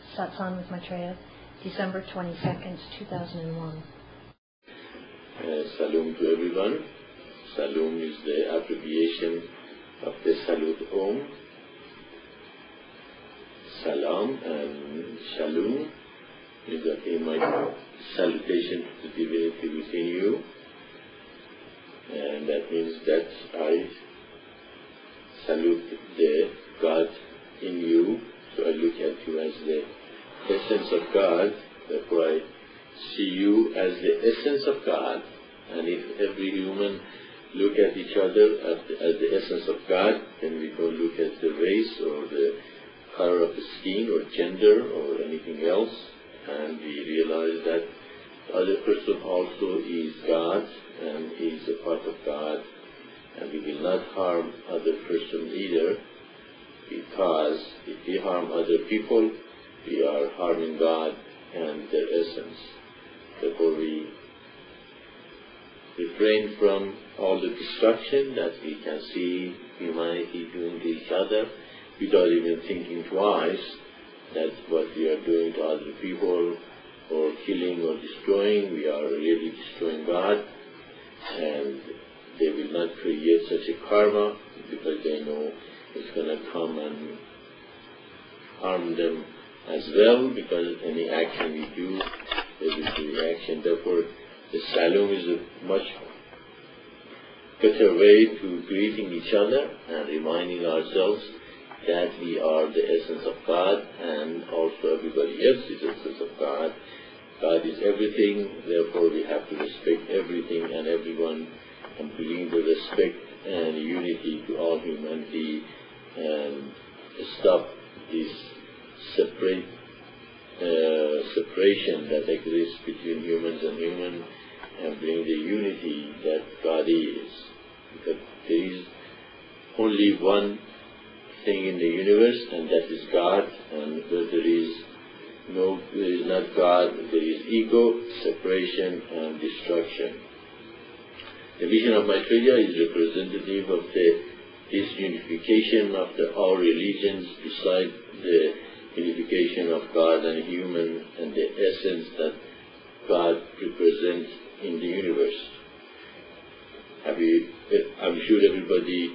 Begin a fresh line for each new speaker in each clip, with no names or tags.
Satsang with Maitreya, December 22nd, 2001.
Salam to everyone. Salam is the abbreviation of the Salut Om. Salam and Shalom is my salutation to the divinity within you. And that means that I salute the God in you. So I look at you as the essence of God. Therefore I see you as the essence of God. And if every human look at each other as the essence of God, then we don't look at the race or the color of the skin or gender or anything else. And we realize that the other person also is God and is a part of God. And we will not harm other person either, because if we harm other people, we are harming God and their essence. Therefore we refrain from all the destruction that we can see humanity doing to each other without even thinking twice that what we are doing to other people or killing or destroying, we are really destroying God, and they will not create such a karma because they know it's going to come and harm them as well, because any action we do, there will be reaction. Therefore, the Salam is a much better way to greeting each other and reminding ourselves that we are the essence of God, and also everybody else is the essence of God. God is everything, therefore we have to respect everything and everyone and bring the respect and unity to all humanity and stop this separation that exists between humans and humans, and bring the unity that God is. Because there is only one thing in the universe, and that is God, and where there is not God, there is ego, separation and destruction. The vision of Maitreya is representative of this unification of all religions, beside the unification of God and human and the essence that God represents in the universe. I'm sure everybody,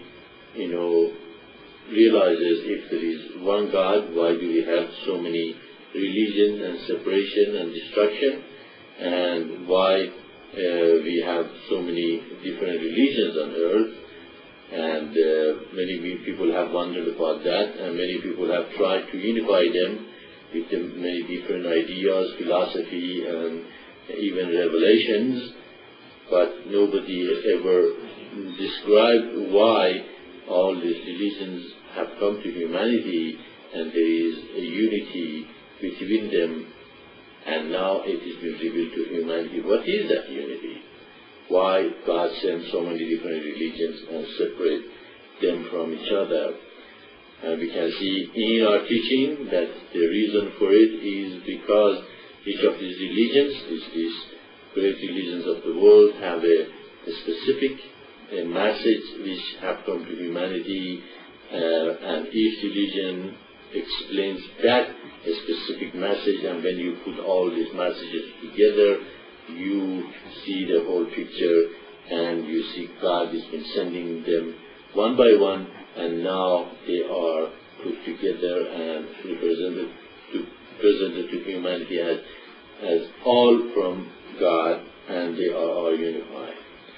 realizes if there is one God, why do we have so many religions and separation and destruction, and why we have so many different religions on earth. And many people have wondered about that, and many people have tried to unify them with the many different ideas, philosophy, and even revelations, but nobody ever described why all these religions have come to humanity and there is a unity between them, and now it has been revealed to humanity. What is that unity? Why God sends so many different religions and separate them from each other? And we can see in our teaching that the reason for it is because each of these religions, these great religions of the world, have a specific message which have come to humanity, and each religion explains that a specific message, and when you put all these messages together, you see the whole picture, and you see God has been sending them one by one, and now they are put together and presented to humanity as all from God, and they are all unified.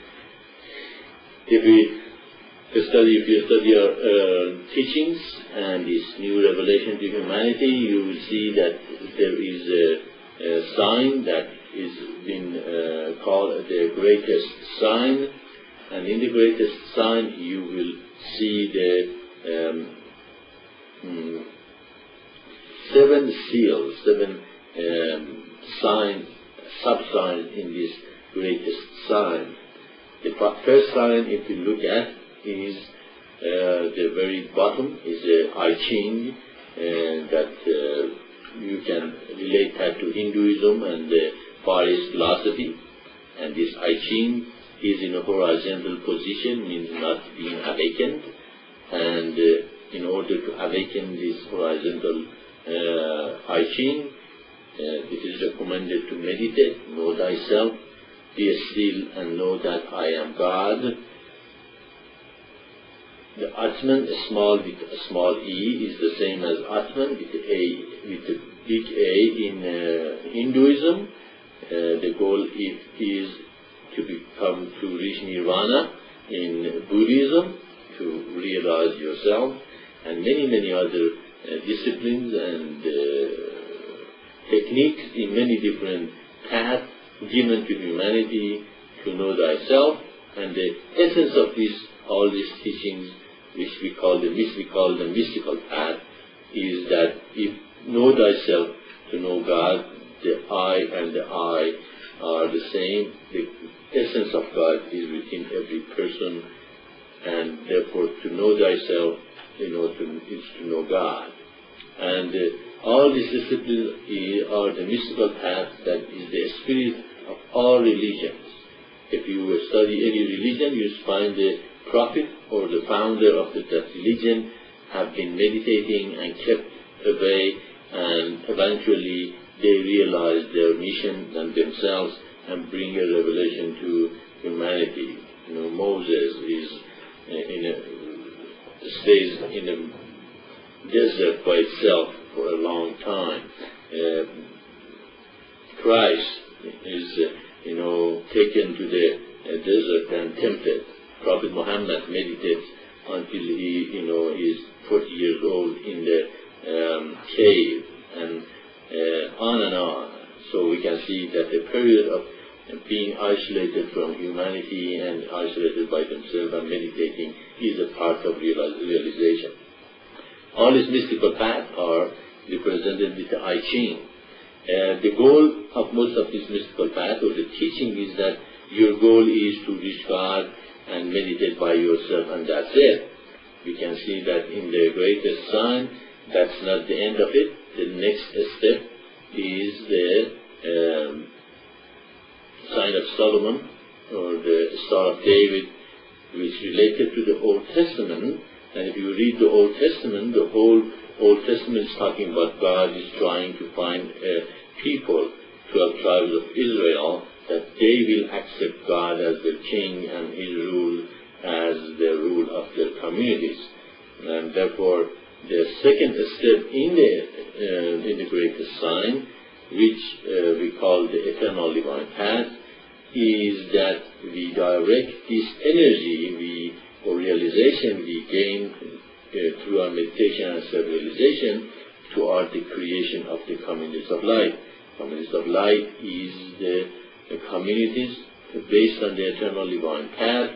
If you study our teachings and this new revelation to humanity, you will see that there is a sign that is been called the greatest sign, and in the greatest sign you will see the 7 seals, 7 sub-signs in this greatest sign. The first sign, if you look at, is the very bottom, is a I Ching, that you can relate that to Hinduism and the Far East philosophy. And this I Ching is in a horizontal position, means not being awakened. And in order to awaken this horizontal I Ching. It is recommended to meditate, know thyself, be still and know that I am God. The Atman, small with a small e, is the same as Atman with a big A in Hinduism. The goal is to reach Nirvana in Buddhism, to realize yourself, and many other disciplines and techniques in many different paths given to humanity to know thyself. And the essence of all these teachings, which we call the mystical path, is that if know thyself to know God, the I and the I are the same. The essence of God is within every person, and therefore to know thyself, is to know God. And all these disciplines are the mystical path that is the spirit of all religions. If you study any religion, you find the prophet or the founder of that religion have been meditating and kept away, and eventually they realize their mission and themselves and bring a revelation to humanity. Moses stays in a desert by itself for a long time. Christ is, taken to the desert and tempted. Prophet Muhammad meditates until he is 40 years old in the cave, and on and on. So we can see that the period of being isolated from humanity and isolated by themselves and meditating is a part of realization. All these mystical paths are represented with the I Ching. The goal of most of these mystical paths, or the teaching, is that your goal is to reach God and meditate by yourself, and that's it. We can see that in the greatest sign, that's not the end of it. The next step is the sign of Solomon, or the Star of David, which related to the Old Testament. And if you read the Old Testament, the whole Old Testament is talking about God is trying to find people, 12 tribes of Israel, that they will accept God as their king and his rule as the rule of their communities. And therefore, the second step in the greatest sign, which we call the eternal divine path, is that we direct this energy or realization we gain through our meditation and self-realization toward the creation of the communities of light. Communities of light is the communities based on the eternal divine path,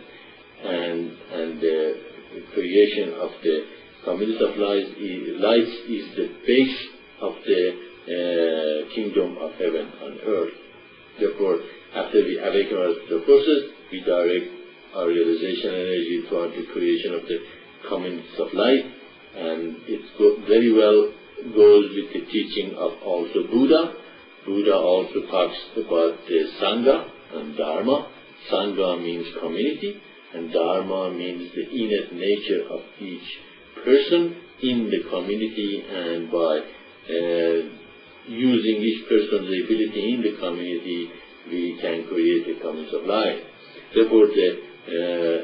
and the creation of the communities of light is the base of the kingdom of heaven and earth. Therefore, after we awaken out of the process, we direct our realization energy toward the creation of the communities of light, and it very well goes with the teaching of also Buddha. Buddha also talks about the Sangha and Dharma. Sangha means community, and Dharma means the innate nature of each person in the community, and by using each person's ability in the community, we can create a community of life. Therefore, the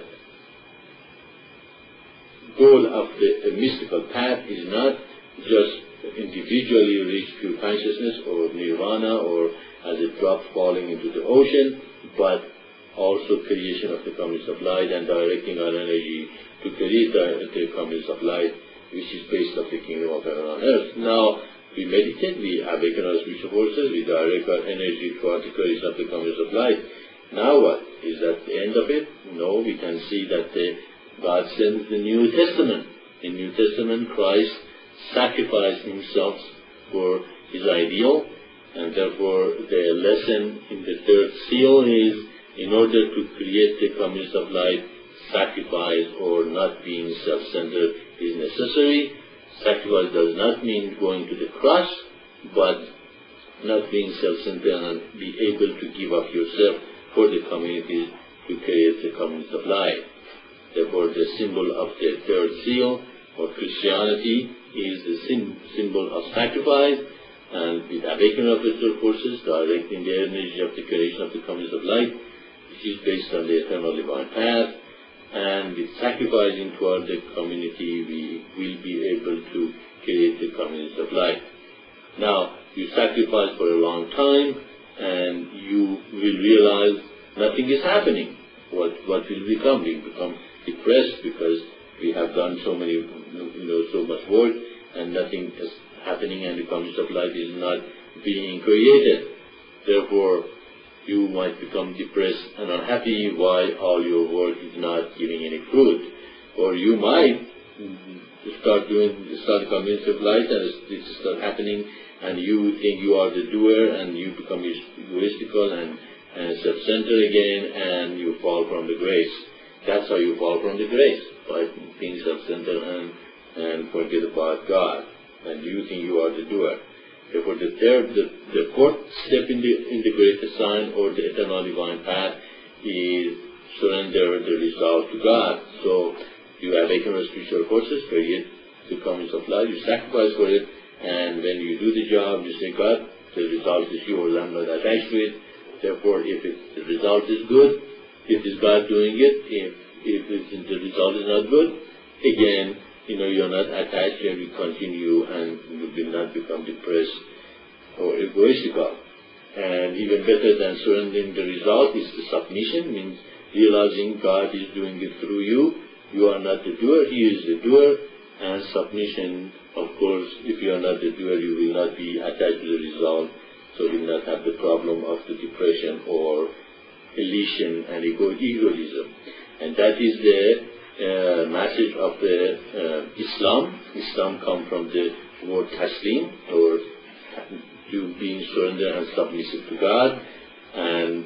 goal of the mystical path is not just individually reach pure consciousness or nirvana or as a drop falling into the ocean, but also creation of the communities of light and directing our energy to create the communities of light, which is based on the kingdom of heaven on earth. Now, we meditate, we awaken our spiritual forces, we direct our energy toward the creation of the communities of light. Now what? Is that the end of it? No, we can see that God sends the New Testament. In New Testament, Christ sacrificed himself for his ideal, and therefore the lesson in the third seal is, in order to create the communities of light, sacrifice or not being self-centered is necessary. Sacrifice does not mean going to the cross, but not being self-centered and be able to give up yourself for the community to create the communities of light. Therefore, the symbol of the third seal, or Christianity, is the symbol of sacrifice, and with awakening of spiritual forces, directing the energy of the creation of the communities of light, which is based on the eternal divine path, and with sacrificing toward the community, we will be able to create the communities of light. Now, you sacrifice for a long time, and you will realize nothing is happening. What will become? We become depressed because we have done so much work, and nothing is happening, and the community of light is not being created. Therefore, you might become depressed and unhappy why all your work is not giving any fruit. Or you might start the community of light, and this start happening, and you think you are the doer, and you become egoistical and self-centered again, and you fall from the grace. That's how you fall from the grace, by being self-centered and forget about God, and you think you are the doer. Therefore, the fourth step in the greatest sign or the eternal divine path is surrender the result to God. So you awaken your spiritual forces, create the communities of light, you sacrifice for it, and when you do the job, you say, God, the result is yours, I'm not attached to it. Therefore, if the result is good, it is God doing it. If the result is not good, again, you're not attached, and you continue, and you will not become depressed or egoistical. And even better than surrendering the result is the submission, means realizing God is doing it through you. You are not the doer, He is the doer. And submission, of course, if you are not the doer, you will not be attached to the result, so you will not have the problem of the depression or elision and egoism. And that is the message of the Islam. Islam comes from the word taslim, or to being surrendered and submissive to God. And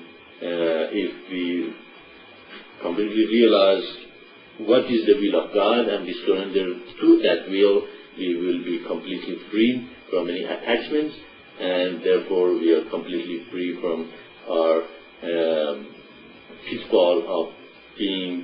if we completely realize what is the will of God and we surrender to that will, we will be completely free from any attachments, and therefore we are completely free from our pitfall of being,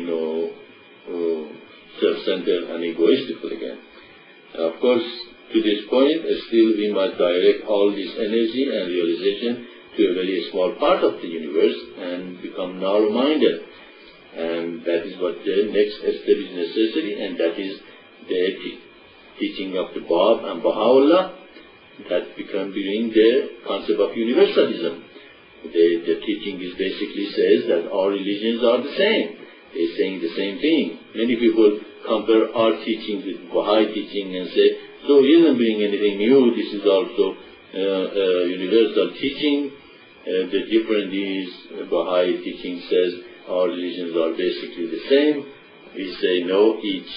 self-centered and egoistical again. Of course, to this point, still we must direct all this energy and realization to a very small part of the universe and become narrow-minded. And that is what the next step is necessary, and that is the teaching of the Bab and Baha'u'llah, that become bring the concept of universalism. The teaching is basically says that all religions are the same. They're saying the same thing. Many people compare our teaching with Baha'i teaching and say, so he doesn't bring anything new, this is also universal teaching. The difference is Baha'i teaching says all religions are basically the same. We say no, each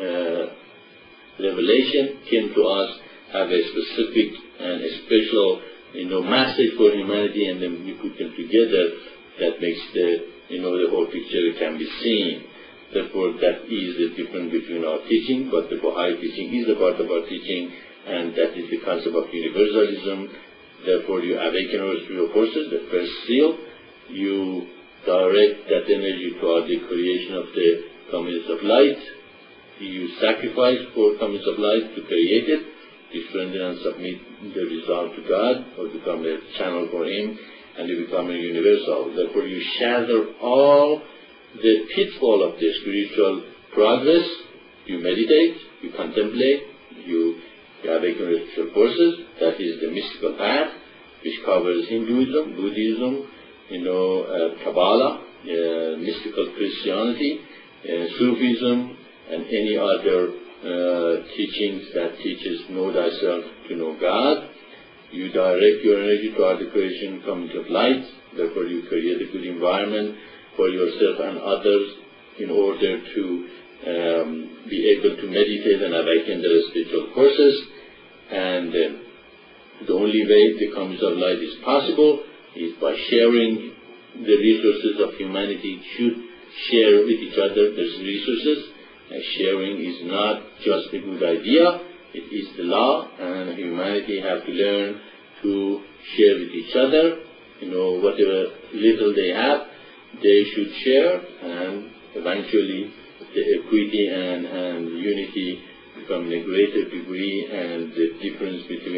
revelation came to us have a specific and a special message for humanity, and then we put them together. That makes the whole picture can be seen. Therefore, that is the difference between our teaching, but the Baha'i teaching is a part of our teaching, and that is the concept of universalism. Therefore, you awaken our spiritual forces, the first seal. You direct that energy toward the creation of the communities of light. You sacrifice for communities of light to create it. You surrender and submit the result to God, or become a channel for Him, and you become a universal. Therefore, you shatter all the pitfall of the spiritual progress. You meditate, you contemplate, you awaken your spiritual forces. That is the mystical path, which covers Hinduism, Buddhism, Kabbalah, mystical Christianity, Sufism, and any other teachings that teaches know thyself to know God. You direct your energy toward the creation community of light. Therefore, you create a good environment for yourself and others in order to be able to meditate and awaken their spiritual forces. And the only way the community of light is possible is by sharing the resources of humanity. Should share with each other these resources. And sharing is not just a good idea, it is the law, and humanity have to learn to share with each other. Whatever little they have, they should share, and eventually the equity and unity become in a greater degree, and the difference between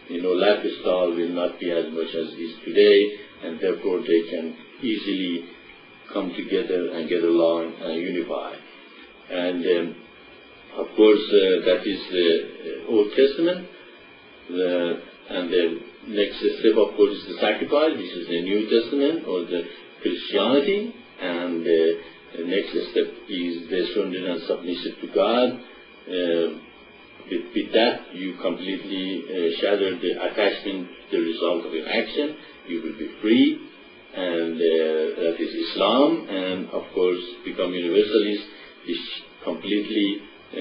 lifestyle will not be as much as it is today, and therefore they can easily come together and get along and unify. And of course, that is the Old Testament. And the next step, of course, is the sacrifice. This is the New Testament, or the Christianity. And the next step is the surrender and submission to God. With that, you completely shatter the attachment to the result of your action. You will be free, and that is Islam. And of course, become universalist is completely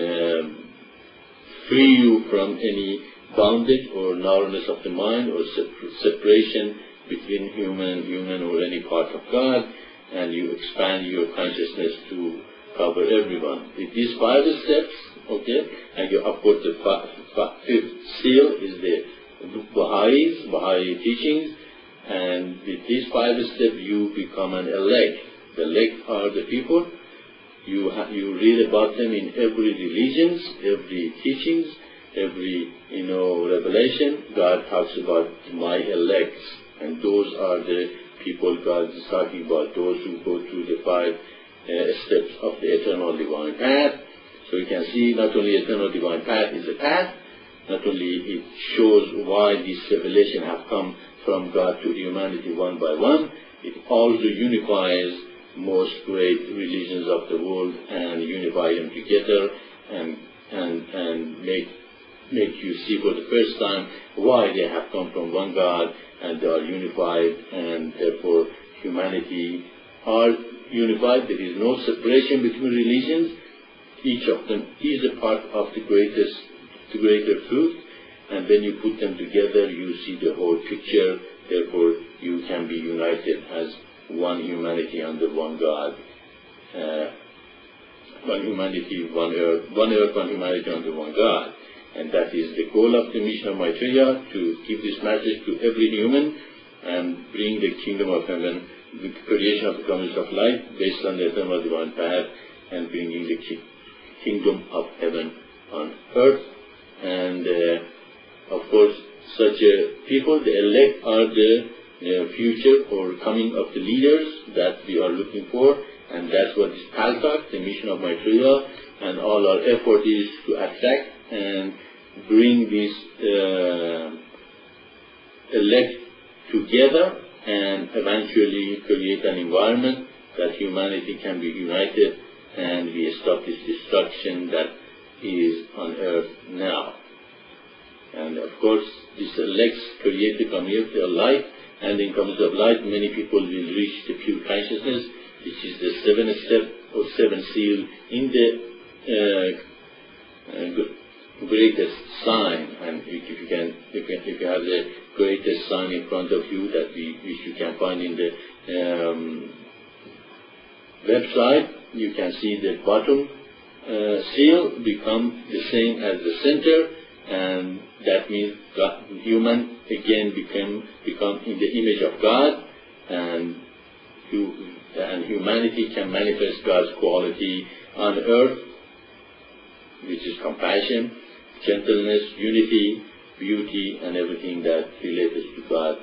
free you from any bondage or narrowness of the mind or separation between human or any part of God, and you expand your consciousness to cover everyone. With these 5 steps, okay, and you, of course, the 5th seal is the Baha'i teachings, and with these 5 steps you become an elect. The elect are the people. You read about them in every religions, every teachings, every revelation. God talks about my elects, and those are the people God is talking about, those who go through the 5 steps of the eternal divine path. So you can see not only eternal divine path is a path, not only it shows why this revelation have come from God to humanity one by one, it also unifies most great religions of the world and unify them together and make you see for the first time why they have come from one God and they are unified, and therefore humanity are unified. There is no separation between religions. Each of them is a part of the greater truth, and when you put them together, you see the whole picture. Therefore, you can be united as one humanity under one God, one humanity, one earth, one humanity under one God. And that is the goal of the mission of Maitreya, to give this message to every human and bring the kingdom of heaven, the creation of the community of light based on the eternal divine path, and bringing the kingdom of heaven on earth. And of course, such people, the elect, are the future or coming of the leaders that we are looking for, and that's what is Paltak, the mission of Maitreya, and all our effort is to attract and bring this elect together and eventually create an environment that humanity can be united and we stop this destruction that is on earth now. And of course, this elects create the community of light, and in community of light, many people will reach the pure consciousness, which is the 7th step or 7th seal in the greatest sign. And if you have the greatest sign in front of you that which you can find in the website, you can see the bottom seal become the same as the center, and that means God, human again become in the image of God, and humanity can manifest God's quality on earth, which is compassion, gentleness, unity, beauty, and everything that relates to God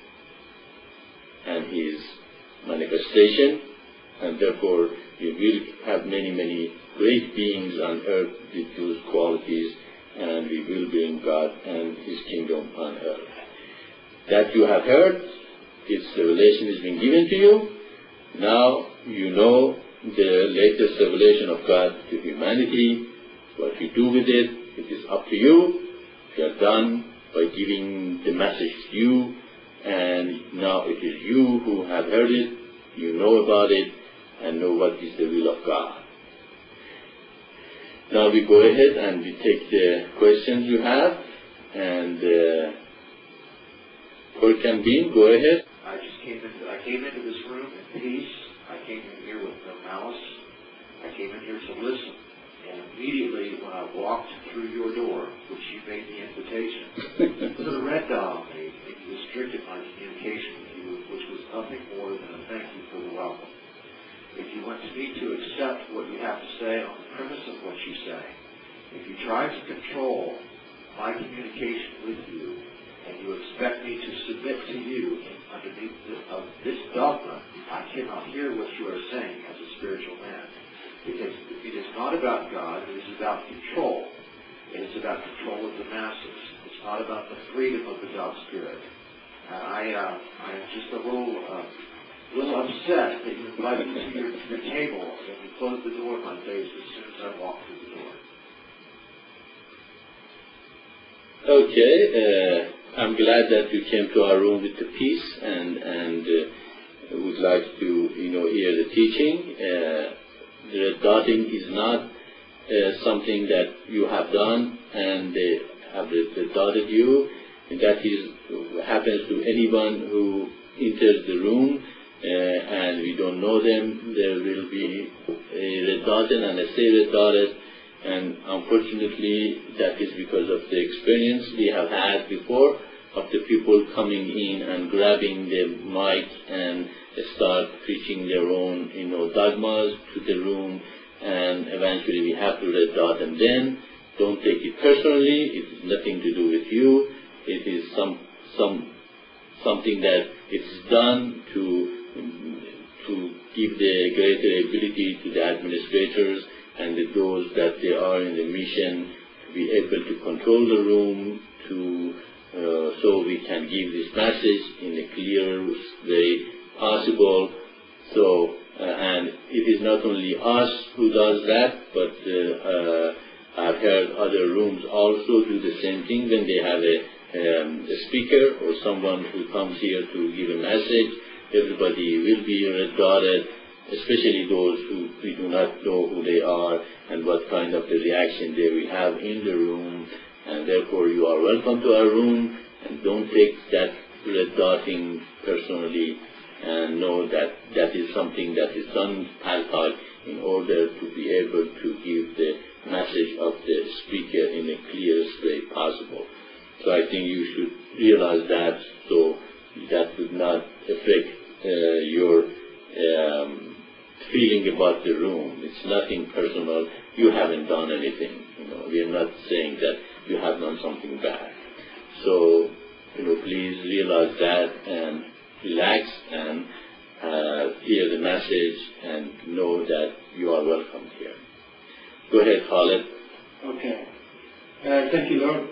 and His manifestation. And therefore, we will have many, many great beings on earth with those qualities, and we will bring God and His kingdom on earth. That you have heard, this revelation has been given to you. Now you know the latest revelation of God to humanity. What you do with it, it is up to you. You are done by giving the message to you, and now it is you who have heard it, you know about it, and know what is the will of God. Now we go ahead and we take the questions you have, and Korkan Bean, go ahead.
I came into this room in peace. I came in here with no malice. I came in here to listen. And immediately when I walked through your door, which you made the invitation, put a red dot on me, and you restricted my communication with you, which was nothing more than a thank you for the welcome. If you want me to accept what you have to say on the premise of what you say, if you try to control my communication with you, to you underneath of this dogma, I cannot hear what you are saying as a spiritual man. Because it is not about God, it is about control. It is about control of the masses. It's not about the freedom of the God Spirit. I am just a little upset that you invited me to your table and you closed the door in my face as soon as I walked through the door.
Okay, I'm glad that you came to our room with the peace and would like to hear the teaching. The red dotting is not something that you have done and they have dotted you. That happens to anyone who enters the room and we don't know them. There will be a red dotted and a say red dotted, and unfortunately that is because of the experience we have had before of the people coming in and grabbing the mic and start preaching their own dogmas to the room, and eventually we have to red dot them. Then don't take it personally. It has nothing to do with you. It is something that is done to give the greater ability to the administrators and those that they are in the mission to be able to control the room, so we can give this message in the clearest way possible. So, and it is not only us who does that, but I've heard other rooms also do the same thing when they have a speaker or someone who comes here to give a message. Everybody will be red dotted, especially those who we do not know who they are and what kind of a reaction they will have in the room. And therefore you are welcome to our room, and don't take that red dotting personally, and know that that is something that is done Paltalk in order to be able to give the message of the speaker in the clearest way possible. So I think you should realize that, so that would not affect your feeling about the room. It's nothing personal. You haven't done anything. We are not saying that you have done something bad. So, please realize that and relax and hear the message and know that you are welcome here. Go ahead, Khalid.
Okay. Thank you, Lord.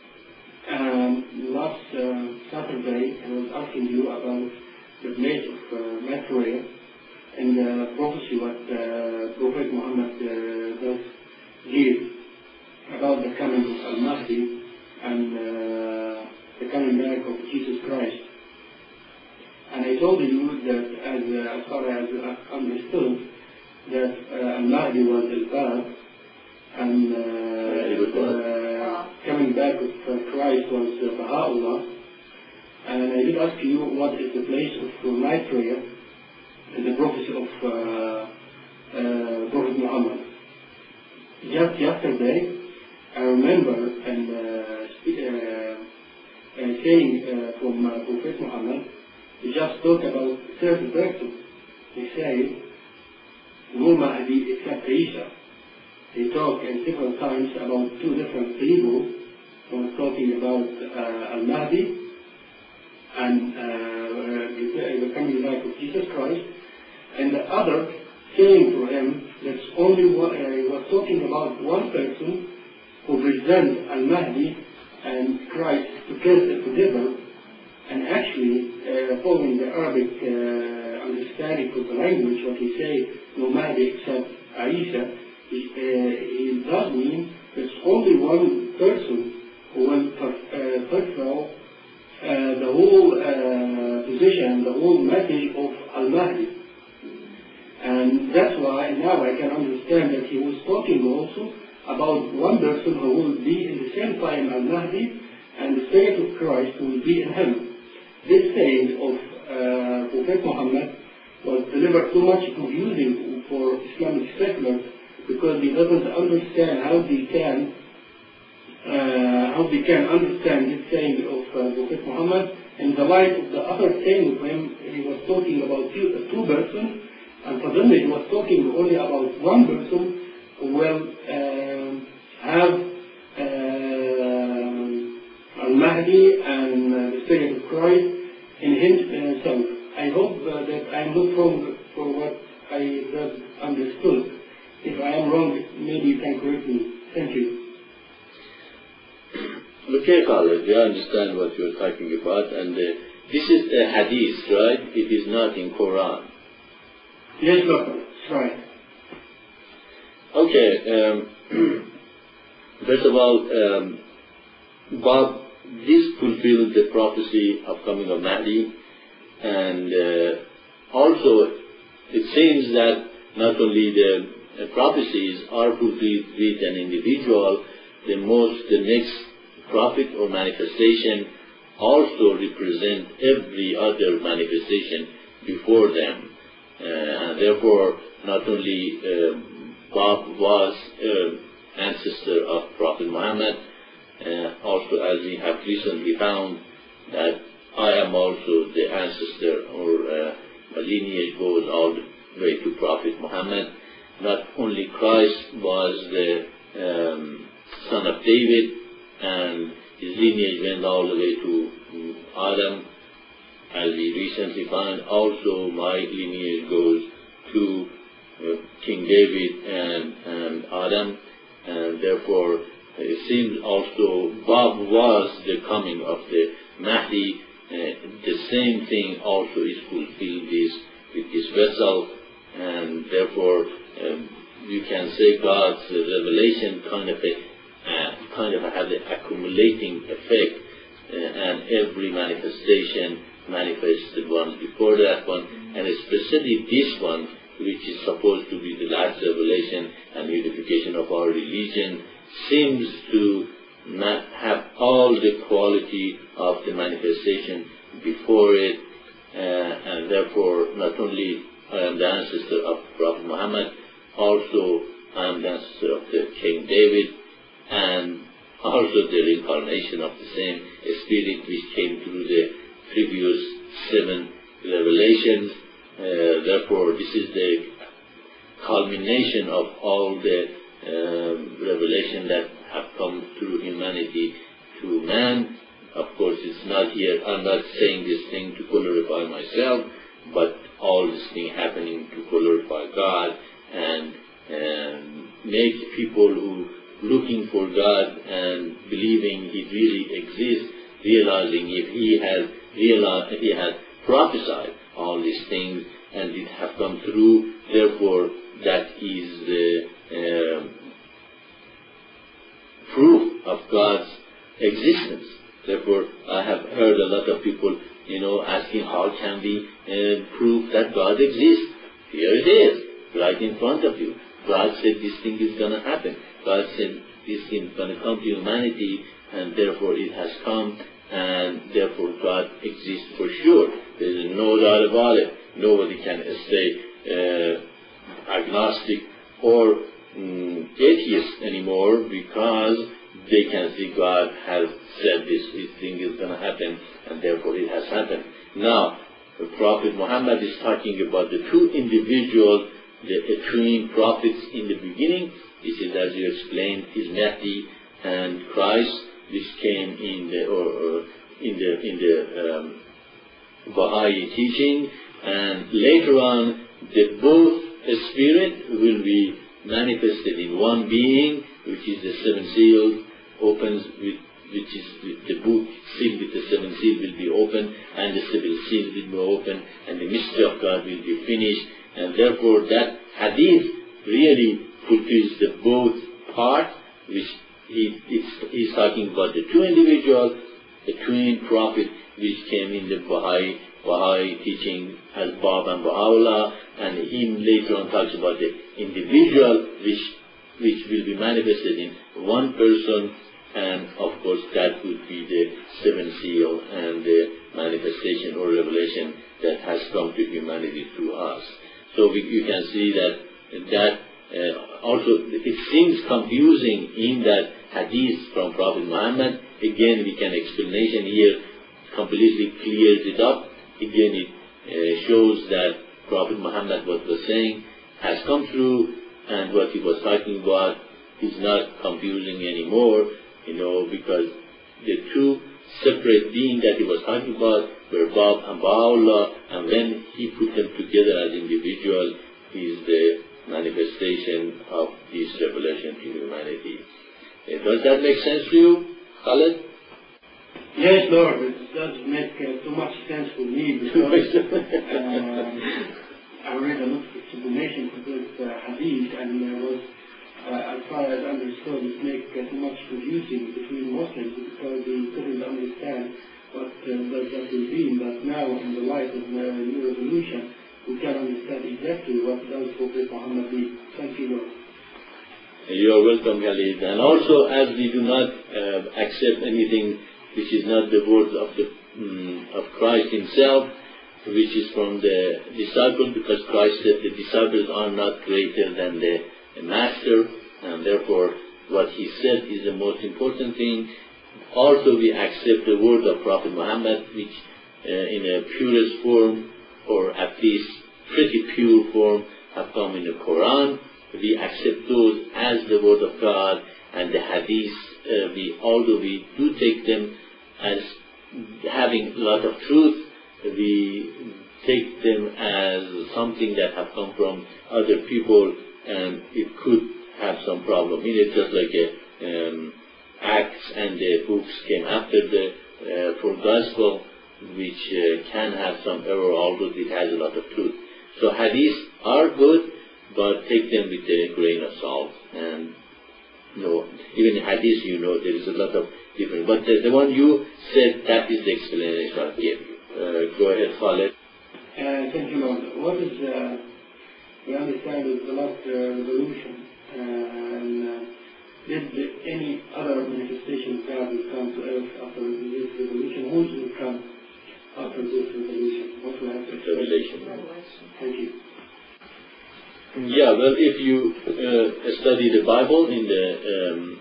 Last Saturday, I was asking you about the place of Maitreya and the prophecy what Prophet Muhammad does give about the coming of Al-Mahdi and the coming back of Jesus Christ. And I told you that as far as I understood, that Al-Mahdi was Al-Bab, and coming back of Christ was Baha'u'llah. And I did ask you what is the place of Maitreya in the prophecy of Prophet Muhammad. Just yesterday, I remember saying from Prophet Muhammad, he just talked about certain persons. He said, no Mahdi except Isa. He talked several times about two different people. He was talking about Al-Mahdi and the coming back of Jesus Christ, and the other saying to him that's only one, he was talking about one person who presents Al-Mahdi and Christ together, and actually following the Arabic understanding of the language, what he say, no Mahdi except Isa, he does mean there's only one person who will fulfill the whole position, the whole message of Al-Mahdi. And that's why now I can understand that he was talking also about one person who will be in the same time Al-Mahdi, and the Spirit of Christ will be in him. This saying of Prophet Muhammad was delivered too much confusing for Islamic seculars, because he doesn't understand how they can understand this saying of Prophet Muhammad in the light of the other saying of him. He was talking about two persons, and suddenly he was talking only about one person who will have Al-Mahdi and the Spirit of Christ in himself. I hope that I'm not wrong for what I have understood. If I am wrong, maybe you can correct me. Thank you.
Okay, Khalid, I understand what you're talking about, and this is a hadith, right? It is not in Quran.
Yes, Doctor. That's right.
Okay. First of all, Bob, this fulfilled the prophecy of coming of Mahdi, and also it seems that not only the prophecies are fulfilled with an individual, the next prophet or manifestation also represent every other manifestation before them. And therefore, not only Bob was ancestor of Prophet Muhammad, also as we have recently found that I am also the ancestor, or my lineage goes all the way to Prophet Muhammad. Not only Christ was the son of David, and his lineage went all the way to Adam, as we recently found. Also my lineage goes to King David and Adam, and therefore it seems also Bob was the coming of the Mahdi. The same thing also is fulfilled with this vessel, and therefore you can say God's revelation kind of had an accumulating effect, and every manifestation manifested one before that one, and especially this one, which is supposed to be the last revelation and unification of our religion, seems to not have all the quality of the manifestation before it, and therefore not only I am the ancestor of Prophet Muhammad, also I am the ancestor of the King David, and also the reincarnation of the same spirit which came through the previous 7 revelations. Therefore, this is the culmination of all the revelation that have come through humanity to man. Of course, it's not here. I'm not saying this thing to glorify myself, but all this thing happening to glorify God and make people who looking for God and believing He really exists, realizing if He had prophesied all these things and it have come true, therefore that is the proof of God's existence. Therefore, I have heard a lot of people, asking how can we prove that God exists? Here it is, right in front of you. God said this thing is going to happen. God said this thing is going to come to humanity, and therefore it has come, and therefore God exists for sure. There is no doubt about it. Nobody can stay agnostic or atheist anymore, because they can see God has said this thing is going to happen, and therefore it has happened. Now, the Prophet Muhammad is talking about the 2 individuals, the twin prophets in the beginning. This is, as you explained, is Mahdi and Christ, which came in the Baha'i teaching, and later on, both spirit will be manifested in one being, which is the 7 seals, opens with, which is the book sealed with the 7 seals will be open, and the 7 seals will be open, and the mystery of God will be finished, and therefore that hadith really fulfills the both part, which he's talking about the 2 individuals, the twin prophet which came in the Baha'i teaching as Bab and Baha'u'llah, and him later on talks about the individual which will be manifested in one person, and of course that would be the 7 seal and the manifestation or revelation that has come to humanity through us. So you can see that also it seems confusing in that hadith from Prophet Muhammad. Again, we can explanation here completely clears it up. Again, it shows that Prophet Muhammad, what was saying, has come true, and what he was talking about is not confusing anymore, because the 2 separate being that he was talking about were Bab and Baha'u'llah, and when he put them together as individual, is the manifestation of this revelation to humanity. Does that make sense to you, Khaled?
Yes, Lord, it does make so much sense for me because I read a lot of explanation for this hadith, and as far as I understood, it makes so much confusing between Muslims because they couldn't understand what does that mean. But now, in the light of the new revolution, we can understand exactly what does Prophet Muhammad mean. Thank you, Lord.
You are welcome, Khalid. And also, as we do not accept anything which is not the words of Christ himself, which is from the disciple, because Christ said the disciples are not greater than the master, and therefore what he said is the most important thing. Also, we accept the word of Prophet Muhammad, which in a purest form, or at least pretty pure form, have come in the Quran. We accept those as the word of God, and the hadith, although we do take them as having a lot of truth, we take them as something that have come from other people, and it could have some problem in it, just like Acts and the books came after the for Gospel, which can have some error, although it has a lot of truth. So hadiths are good, but take them with a grain of salt. And even in hadith, there is a lot of different. But the one you said, that is the explanation I gave you. Go ahead, Khaled.
Thank you, Lord. What is, we understand is the last revolution, and did any other manifestation of God will come to earth after this revolution? Who will come after this revolution? What will happen?
Revelation.
Thank you.
Yeah, well, if you study the Bible in the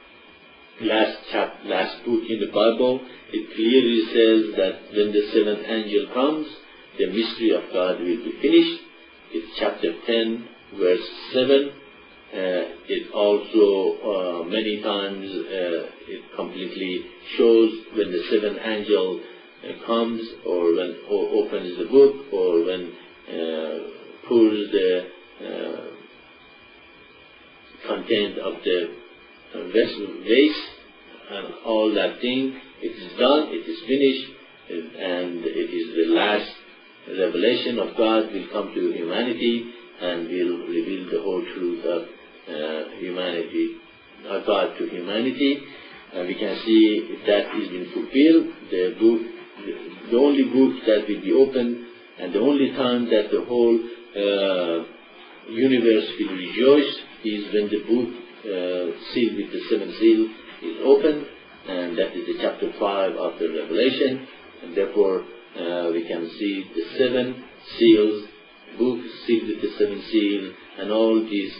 last book in the Bible, it clearly says that when the seventh angel comes, the mystery of God will be finished. It's chapter 10, verse 7. It also, many times, it completely shows when the seventh angel comes, or when opens the book, or when pours the content of the vase, and all that thing. It is done, it is finished, and it is the last revelation of God will come to humanity and will reveal the whole truth of humanity, God to humanity. We can see that is been fulfilled. The only book that will be opened, and the only time that the whole universe will rejoice is when the book sealed with the seventh seal is opened, and that is the chapter 5 of the Revelation. And therefore we can see the 7 seals, book sealed with the 7 seal, and all these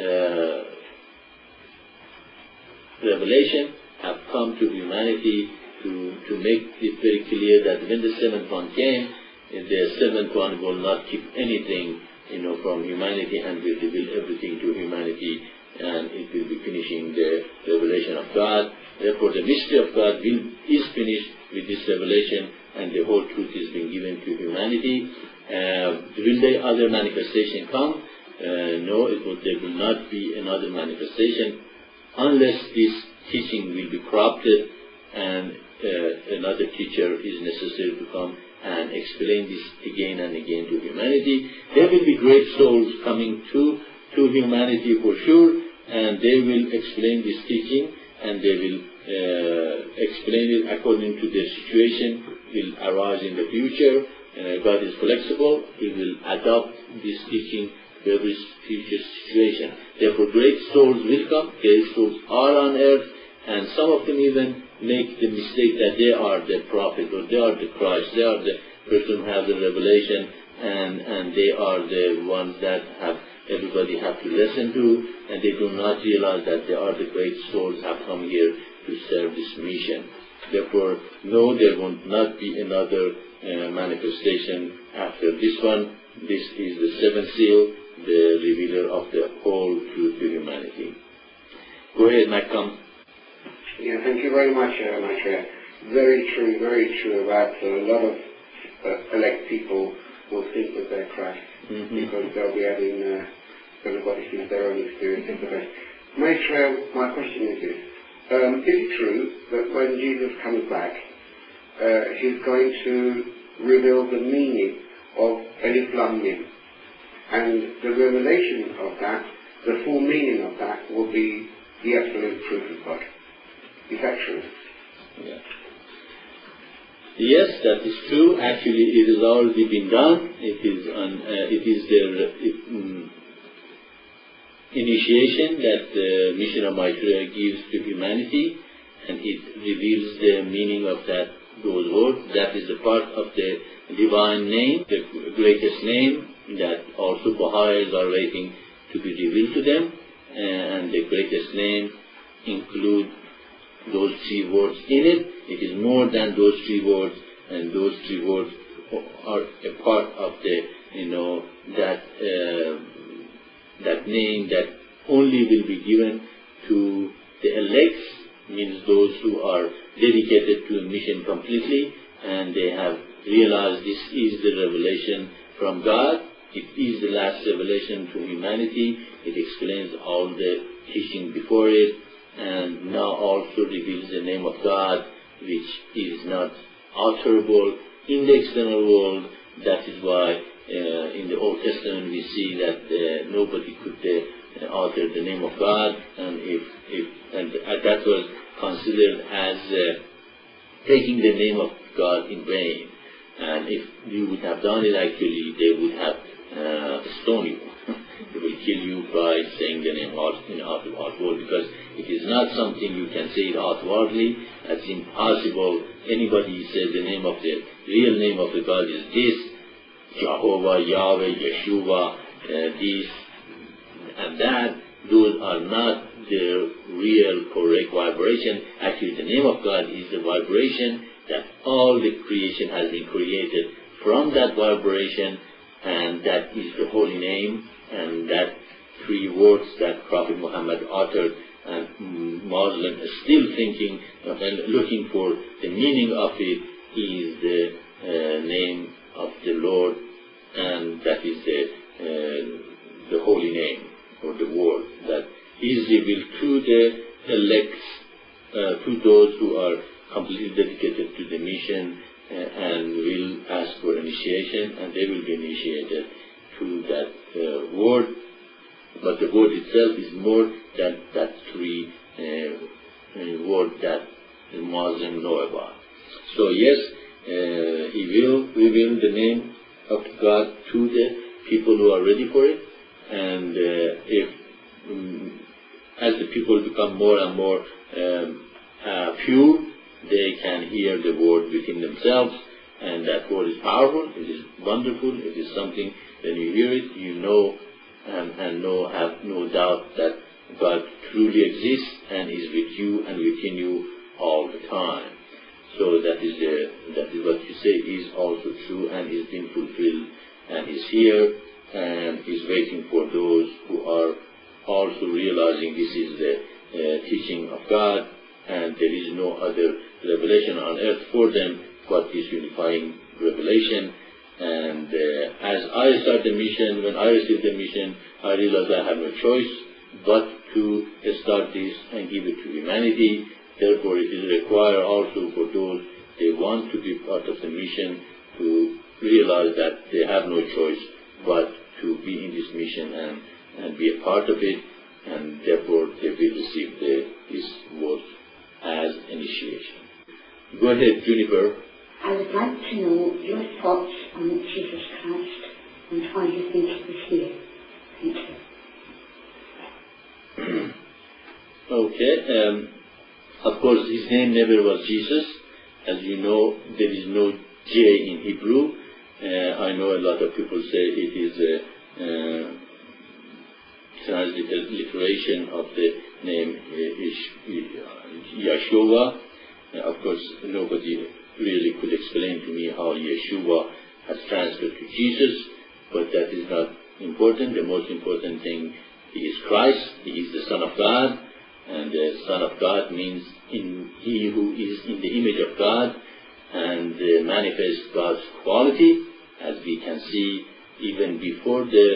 revelation have come to humanity to make it very clear that when the 7th one came, the 7th one will not keep anything from humanity, and will reveal everything to humanity, and it will be finishing the revelation of God. Therefore, the mystery of God is finished with this revelation, and the whole truth is being given to humanity. Will the other manifestation come? No, there will not be another manifestation unless this teaching will be corrupted, and another teacher is necessary to come and explain this again and again to humanity. There will be great souls coming to humanity for sure, and they will explain this teaching, and they will explain it according to their situation will arise in the future. God is flexible. He will adopt this teaching to every future situation. Therefore, great souls will come. Great souls are on earth, and some of them even make the mistake that they are the prophet, or they are the Christ, they are the person who has the revelation, and they are the ones that everybody have to listen to, and they do not realize that they are the great souls have come here to serve this mission. Therefore, no, there will not be another manifestation after this one. This is the 7th seal, the revealer of the whole truth to humanity. Go ahead, Malcolm.
Yeah, thank you very much, Maitreya. Very true about a lot of elect people will think that they're Christ because they'll be having everybody sees their own experience of the faith. Maestro, my question is this. Is it true that when Jesus comes back, he's going to reveal the meaning of Alif Lam Mim? And the revelation of that, the full meaning of that, will be the absolute truth of God. Is that true?
Yeah. Yes, that is true. Actually, it has already been done. It is their initiation that the mission of Maitreya gives to humanity, and it reveals the meaning of those words. That is a part of the divine name, the greatest name that also Baha'is are waiting to be revealed to them, and the greatest name include those three words in it. It is more than those three words, and those three words are a part of that name that only will be given to the elects, means those who are dedicated to a mission completely, and they have realized this is the revelation from God. It is the last revelation to humanity. It explains all the teaching before it, and now also reveals the name of God, which is not alterable in the external world. That is why in the Old Testament we see that nobody could alter the name of God, and that was considered as taking the name of God in vain. And if you would have done it, actually, they would have stoned you. They will kill you by saying the name outward, because it is not something you can say it outwardly. That's impossible. Anybody says the name of the real name of the God is this, Jehovah, Yahweh, Yeshua, this and that. Those are not the real correct vibration. Actually, the name of God is the vibration that all the creation has been created from that vibration, and that is the holy name. And that three words that Prophet Muhammad uttered, and Muslims are still thinking and looking for the meaning of it, is the name of the Lord, and that is the holy name, or the word that is revealed to the elects, to those who are completely dedicated to the mission and will ask for initiation, and they will be initiated to that word. But the word itself is more than that three word that the Muslims know about. So yes, he will reveal the name of God to the people who are ready for it, and if as the people become more and more pure, they can hear the word within themselves, and that word is powerful, it is wonderful, it is something, when you hear it, you know and have no doubt that God truly exists and is with you and within you all the time. So that is what you say is also true and is being fulfilled and is here and is waiting for those who are also realizing this is the teaching of God, and there is no other revelation on earth for them but this unifying revelation. And as I start the mission, when I received the mission, I realized I have no choice but to start this and give it to humanity. Therefore, it is required also for those they want to be part of the mission to realize that they have no choice but to be in this mission and be a part of it, and therefore they will receive this work as initiation. Go ahead, Juniper.
I would like to know your thoughts on Jesus Christ and why you think he was here. Thank you.
Okay. Of course, his name never was Jesus. As you know, there is no J in Hebrew. I know a lot of people say it is a transliteration of the name Yeshua. Of course, nobody really could explain to me how Yeshua has transferred to Jesus, but that is not important. The most important thing, he is Christ, he is the Son of God, and the Son of God means he who is in the image of God and manifests God's quality, as we can see even before the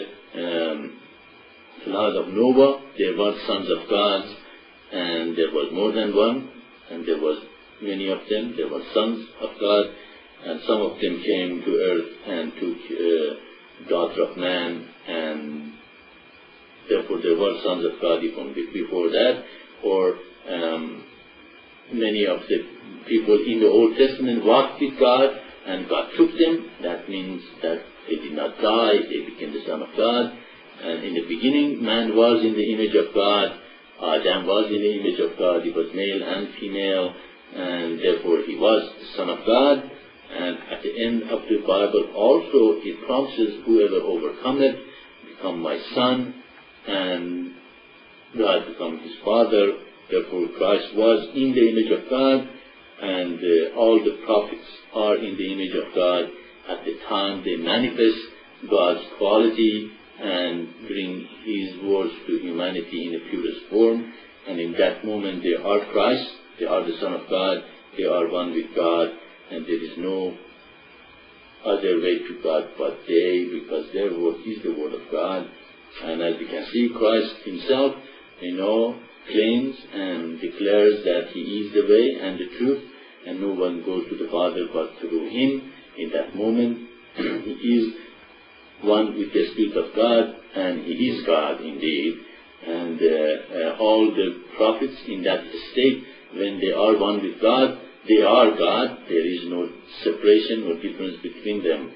flood of Noah, there were sons of God, and there was more than one, and there was many of them. There were sons of God, and some of them came to earth and took daughter of man, and therefore there were sons of God even before that, or many of the people in the Old Testament walked with God, and God took them. That means that they did not die, they became the Son of God. And in the beginning, man was in the image of God. Adam was in the image of God. He was male and female, and therefore he was the Son of God. And at the end of the Bible also, it promises, whoever overcometh become my son, and God become his father. Therefore Christ was in the image of God, and all the prophets are in the image of God. At the time they manifest God's quality and bring his words to humanity in the purest form, and in that moment they are Christ, they are the Son of God, they are one with God, and there is no other way to God but they, because their word is the word of God. And as we can see, Christ himself, claims and declares that he is the way and the truth, and no one goes to the Father but through him. In that moment, he is one with the Spirit of God, and he is God indeed. And all the prophets in that state, when they are one with God, they are God. There is no separation or difference between them.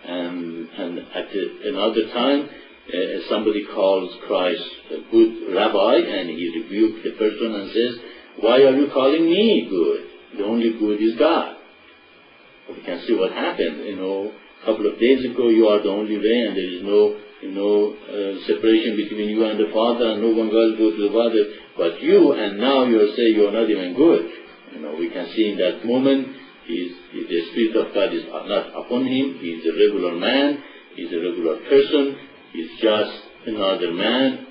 And at another time, somebody calls Christ a good rabbi, and he rebukes the person and says, "Why are you calling me good? The only good is God." You can see what happened. A couple of days ago, you are the only way, and there is no separation between you and the Father, and no one else goes to the Father but you. And now you are saying you are not even good. We can see in that moment, the Spirit of God is not upon him. He is a regular man. He is a regular person. He is just another man,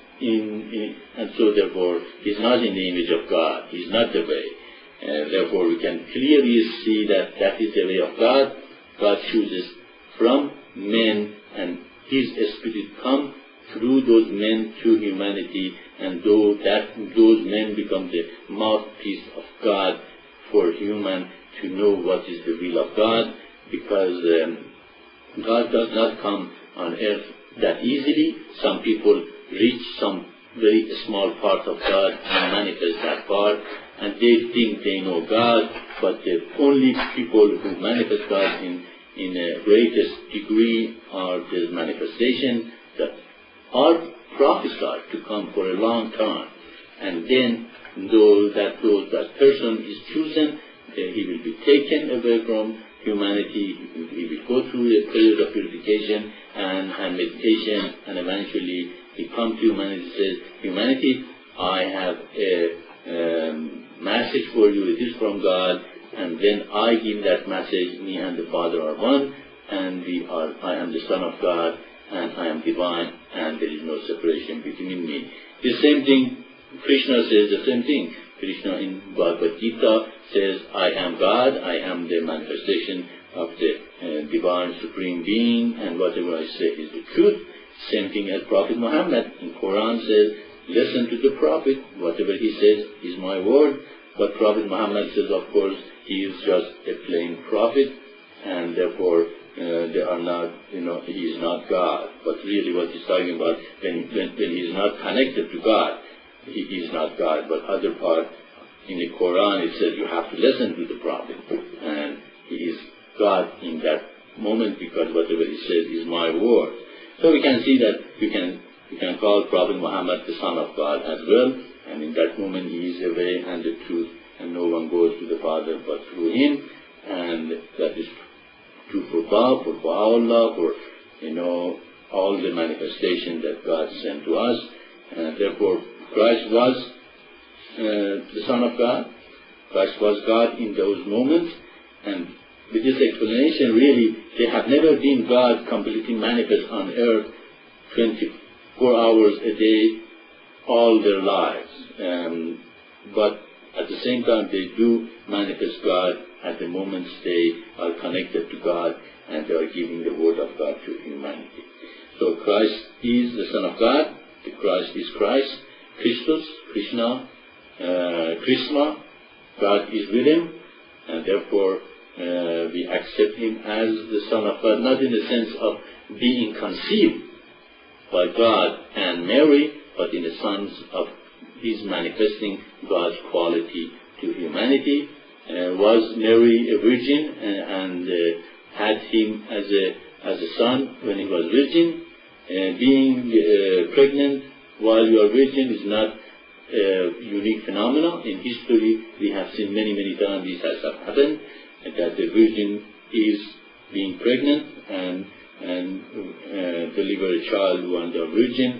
and so therefore he is not in the image of God. He is not the way. And therefore we can clearly see that that is the way of God. God chooses from men, and his Spirit come through those men to humanity, and those men become the mouthpiece of God for human to know what is the will of God, because God does not come on earth that easily. Some people reach some very small part of God and manifest that part, and they think they know God, but the only people who manifest God in the greatest degree are the manifestation that are prophesied to come for a long time. And then that person is chosen, he will be taken away from humanity, he will go through a period of purification and meditation, and eventually he comes to humanity and says, "Humanity, I have a message for you, it is from God," and then I give that message. Me and the Father are one, and I am the Son of God, and I am divine, and there is no separation between me. The same thing, Krishna says the same thing. Krishna in Bhagavad Gita says, "I am God, I am the manifestation of the divine supreme being, and whatever I say is the truth." Same thing as Prophet Muhammad in Quran says, "Listen to the Prophet, whatever he says is my word." But Prophet Muhammad says, of course, he is just a plain prophet, and therefore they are not, he is not God. But really what he's talking about, when he is not connected to God, he is not God. But other part in the Quran, it says you have to listen to the Prophet, and he is God in that moment, because whatever he says is my word. So we can see that you can call Prophet Muhammad the Son of God as well, and in that moment he is the way and the truth, and no one goes to the Father but through him. And that is true for Baha'u'llah, for all the manifestation that God sent to us. And therefore Christ was the Son of God. Christ was God in those moments, and with this explanation, really, they have never been God completely manifest on earth 24 hours a day all their lives. But At the same time, they do manifest God at the moments they are connected to God and they are giving the word of God to humanity. So Christ is the Son of God. The Christ is Christ, Christus, Krishna, Krishna. God is with him, and therefore we accept him as the Son of God, not in the sense of being conceived by God and Mary, but in the sense of his manifesting God's quality to humanity. Was Mary a virgin and had him as a son when he was virgin? Being pregnant while you are virgin is not a unique phenomenon. In history, we have seen many, many times this has happened, that the virgin is being pregnant and deliver a child while they are virgin.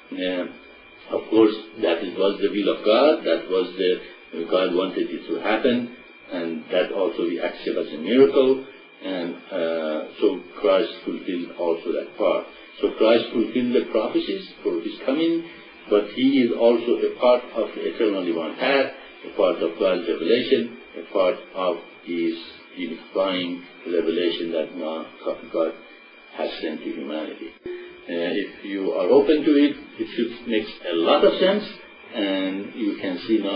Of course, that was the will of God. That was God wanted it to happen, and that also we accept as a miracle. And so Christ fulfilled also that part. So Christ fulfilled the prophecies for his coming, but he is also a part of the eternally one path, a part of God's revelation, a part of his unifying revelation that God has sent to humanity. If you are open to it, it should make a lot of sense, and you can see now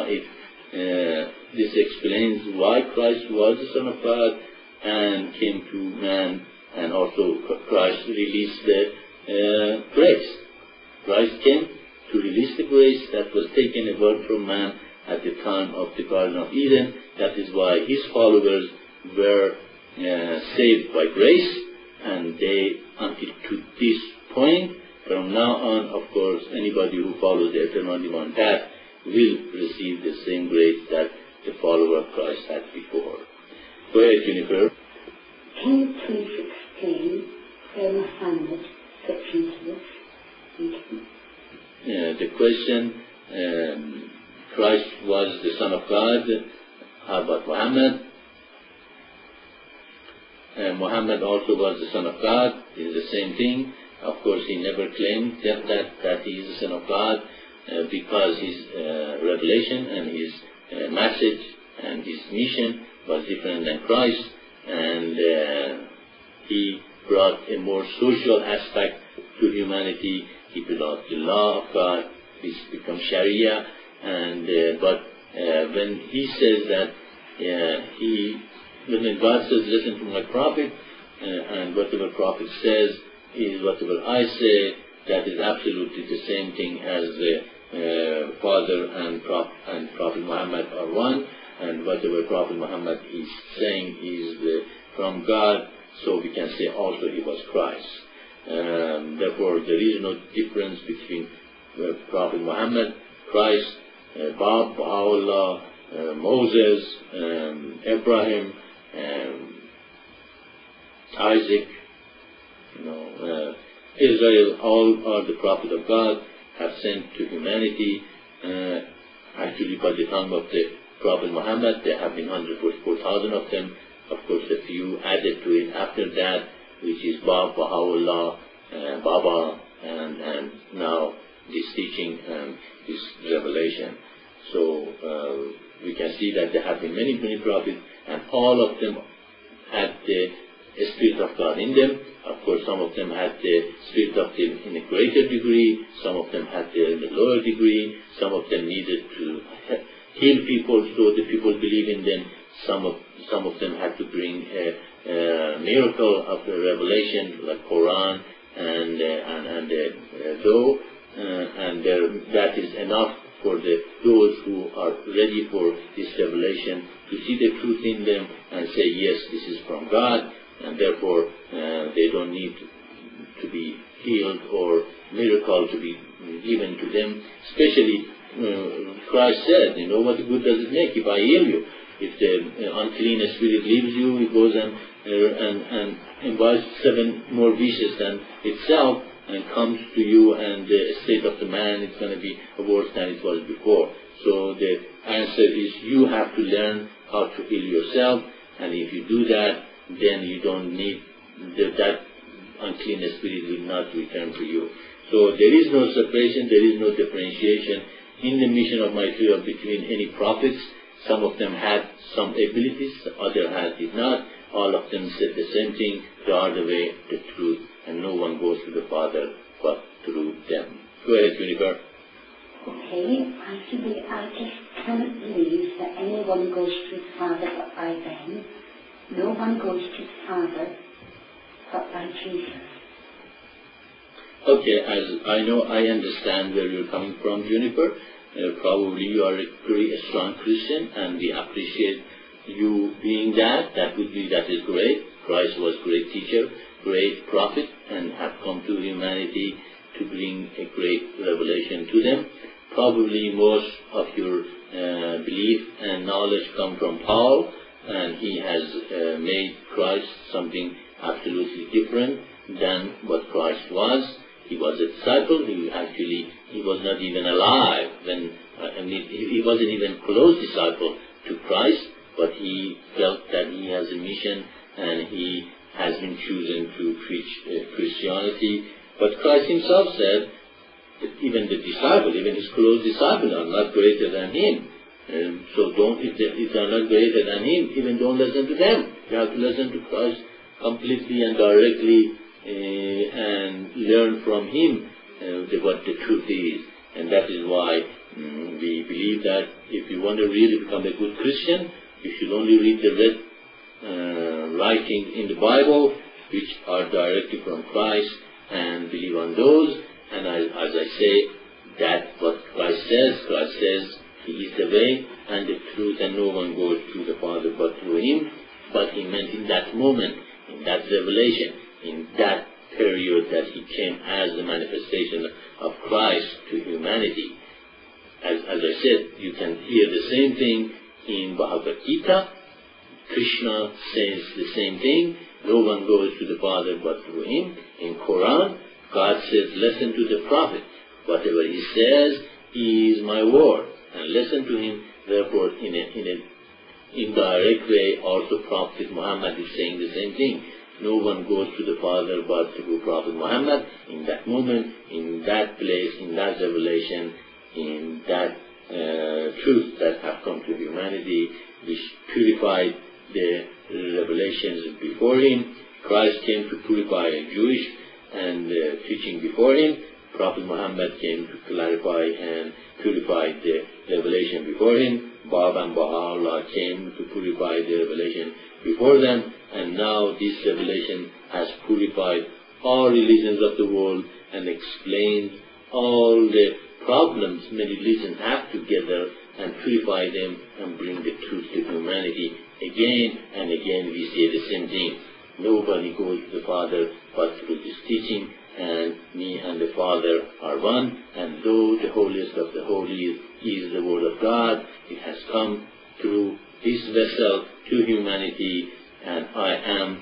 this explains why Christ was the Son of God and came to man, and also Christ released the grace. Christ came to release the grace that was taken away from man at the time of the Garden of Eden. That is why his followers were saved by grace, and they, until to this point, from now on, of course, anybody who follows the eternal divine path will receive the same grace that the follower of Christ had before. Go ahead, Jennifer.
Can you please explain where Muhammad fits into this? Thank you.
The question, Christ was the Son of God. How about Muhammad? Muhammad also was the Son of God. It is the same thing. Of course, he never claimed that he is the Son of God because his revelation and his message and his mission was different than Christ, and he brought a more social aspect to humanity. He brought the law of God, which becomes Sharia, and but when he says that when God says, listen to my prophet, and whatever prophet says is whatever I say, that is absolutely the same thing as the Father and Prophet Muhammad are one, and whatever Prophet Muhammad is saying is from God, so we can say also he was Christ. Therefore, there is no difference between Prophet Muhammad, Christ, Baha'u'llah, Moses, Abraham, Isaac, Israel. All are the prophet of God, have sent to humanity. Actually, by the time of the Prophet Muhammad, there have been 144,000 of them. Of course, a few added to it after that, which is Baha'u'llah, Baba, and now this teaching and this revelation. So we can see that there have been many, many prophets, and all of them had the Spirit of God in them. Of course, some of them had the Spirit of God in a greater degree, some of them had it in a lower degree, some of them needed to heal people so the people believe in them, some of them had to bring a miracle of the revelation, like Quran and that is enough for those who are ready for this revelation to see the truth in them and say, yes, this is from God, and therefore they don't need to be healed or miracle to be given to them. Especially Christ said, what good does it make if I heal you? If the unclean spirit leaves you, it goes and invites 7 more vicious than itself and comes to you, and the state of the man is going to be worse than it was before. So the answer is you have to learn how to heal yourself, and if you do that, then you don't need that unclean spirit will not return to you. So there is no separation, there is no differentiation in the mission of my field between any prophets Some of them had some abilities, others did not. All of them said the same thing: they are the way, the truth, and no one goes to the Father but through them. Go ahead, Juniper.
Okay, I just cannot believe that anyone goes to the Father but by them. No one goes to the Father but by Jesus.
Okay, as I know, I understand where you're coming from, Juniper. Probably you are a very strong Christian, and we appreciate you being that. That is great. Christ was a great teacher, great prophet, and have come to humanity to bring a great revelation to them. Probably most of your belief and knowledge come from Paul, and he has made Christ something absolutely different than what Christ was. He was a disciple. He was not even alive when he wasn't even close disciple to Christ, but he felt that he has a mission and he has been chosen to preach Christianity. But Christ himself said that even the disciple, even his close disciples, are not greater than him. So if they are not greater than him, even don't listen to them. You have to listen to Christ completely and directly and learn from him what the truth is. And that is why we believe that if you want to really become a good Christian, you should only read the red writings in the Bible, which are directly from Christ, and believe on those. And as I say, that's what Christ says he is the way and the truth, and no one goes to the Father but through him. But he meant in that moment, in that revelation, in that period that he came as the manifestation of Christ to humanity. As I said, you can hear the same thing in Bhagavad Gita. Krishna says the same thing. No one goes to the Father but through him. In Quran, God says, listen to the Prophet. Whatever he says is my word, and listen to him. Therefore, in an indirect way, also Prophet Muhammad is saying the same thing. No one goes to the Father but through Prophet Muhammad. In that moment, in that place, in that revelation, in that truth that have come to humanity, which purified the revelations before him. Christ came to purify Jewish and teaching before him. Prophet Muhammad came to clarify and purify the revelation before him. Bab and Baha'u'llah came to purify the revelation before them, and now this revelation has purified all religions of the world and explained all the problems many religions have together and purify them and bring the truth to humanity. Again and again we say the same thing. Nobody goes to the Father but through this teaching, and me and the Father are one. And though the holiest of the holies is the Word of God, it has come through this vessel to humanity, and I am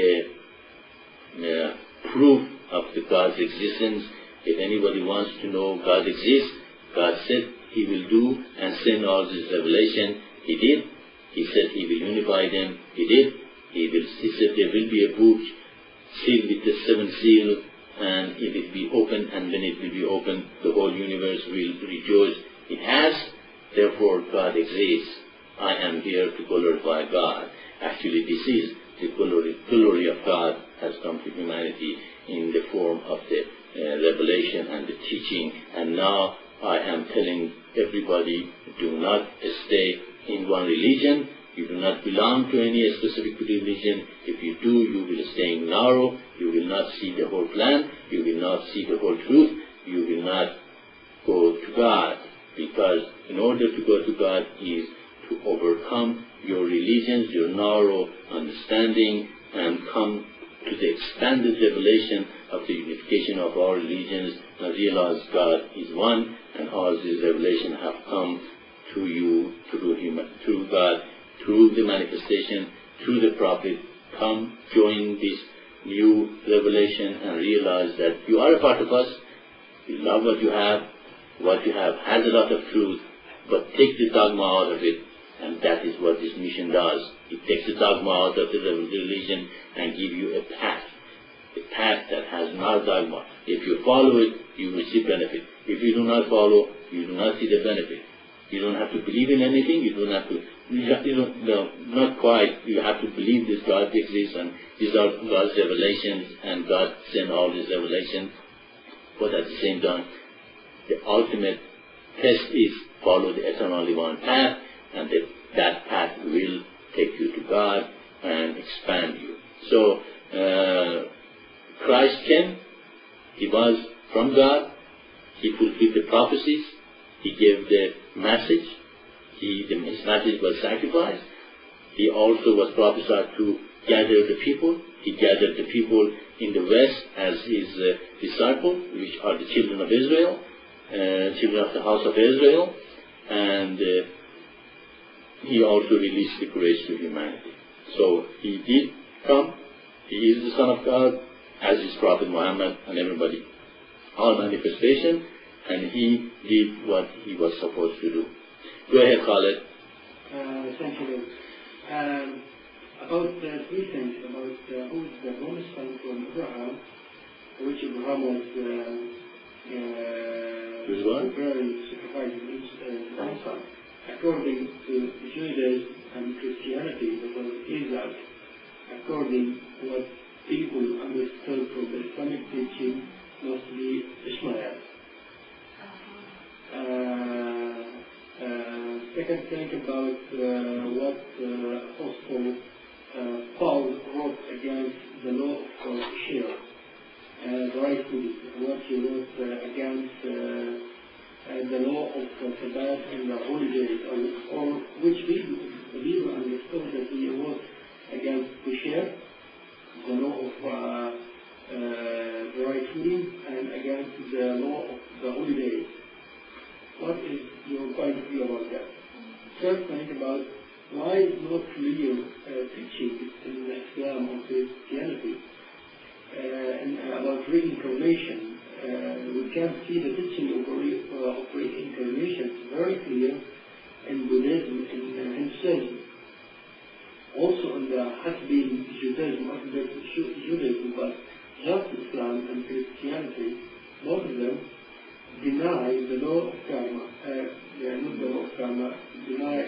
the proof of the God's existence. If anybody wants to know God exists, God said he will do and send all this revelation. He did. He said he will unify them. He did. He said there will be a book sealed with the 7 seals, and it will be open, and when it will be open, the whole universe will rejoice. It has. Therefore, God exists. I am here to glorify God. Actually, this is the glory of God has come to humanity in the form of the revelation and the teaching. And now I am telling everybody, do not stay in one religion. You do not belong to any specific religion. If you do, you will stay narrow. You will not see the whole plan. You will not see the whole truth. You will not go to God. Because in order to go to God is to overcome your religions, your narrow understanding, and come to the expanded revelation of the unification of all religions, and realize God is one, and all these revelations have come to you through God, through the manifestation, through the prophet. Come, join this new revelation and realize that you are a part of us. You love what you have. What you have has a lot of truth, but take the dogma out of it, and that is what this mission does. It takes the dogma out of the religion and give you a path that has no dogma. If you follow it, you will see benefit. If you do not follow, you do not see the benefit. You don't have to believe in anything. You don't have to, no, not quite. You have to believe this God exists and these are God's revelations and God sent all these revelations. But at the same time, the ultimate test is follow the eternally one path, and that path will take you to God and expand you. So Christ came. He was from God. He fulfilled the prophecies. He gave the message. His message was sacrificed. He also was prophesied to gather the people. He gathered the people in the West as his disciples, which are the children of Israel, children of the house of Israel, and he also released the grace to humanity. So he did come. He is the Son of God, as is Prophet Muhammad and everybody. All manifestation, and he did what he was supposed to do. Go ahead, Khaled.
Thank you. About three things about who is the bonus son from Abraham, which Abraham was preparing sacrificing his own son. According to Judaism and Christianity, that was Isaac. According to what people understood from the Islamic teaching, must be Ishmael. Second thing about what Apostle Paul wrote against the law of Shia, the right food, what he wrote against the law of Sabbath and the holy days, or which the people understood that he wrote against Shia, the law of the right food, and against the law of the holy days. What is your point of view about that? Third thing about why is not clear teaching in Islam or Christianity and about reincarnation. We can see the teaching of reincarnation very clear in Buddhism and Hinduism. Also in the Hasbin Judaism, Orthodox Judaism, but just Islam and Christianity, both of them deny the law of karma, not the law of karma, deny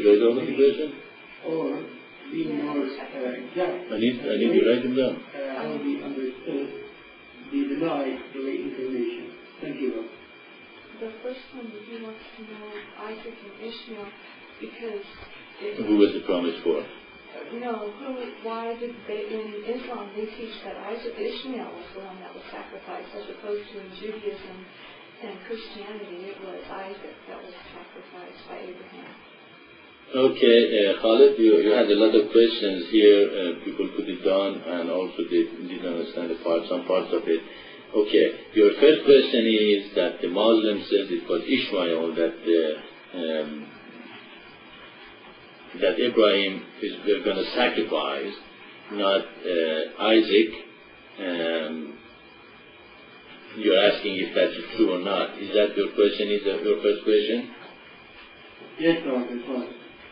or being more exact.
I need to write them down.
How we understood, they deny the reincarnation. Thank you.
The first one that he wants to know Isaac and Ishmael because
who was the promise for?
Why did they, in Islam, they teach that Ishmael was the one that was sacrificed, as opposed to in Judaism and Christianity, it was Isaac that was sacrificed by Abraham.
Okay, Khaled, you had a lot of questions here. People put it down, and also they didn't understand some parts of it. Okay, your first question is that the Muslim says it was Ishmael that Abraham is going to sacrifice, not Isaac. You're asking if that's true or not. Is that your question? Is that your first question?
Yes, no, it's fine.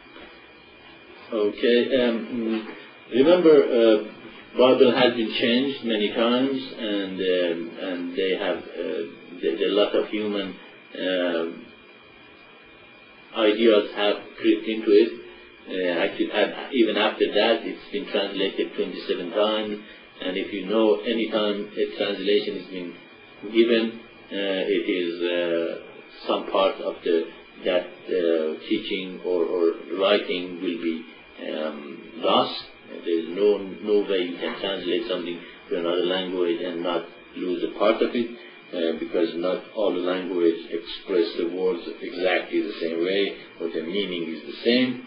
Okay. Remember, Bible has been changed many times, and they have a lot of human ideas have crept into it. Even after that, it's been translated 27 times, and if you know any time a translation has been given, it is some part of that teaching or writing will be lost. There is no way you can translate something to another language and not lose a part of it, because not all the language express the words exactly the same way, or the meaning is the same.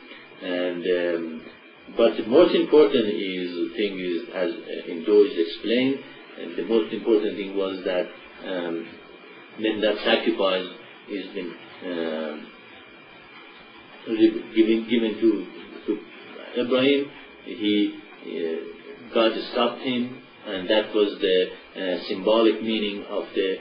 But the most important thing is, as Indo is explained, the most important thing was that when that sacrifice is been given to Abraham, God stopped him, and that was the symbolic meaning of the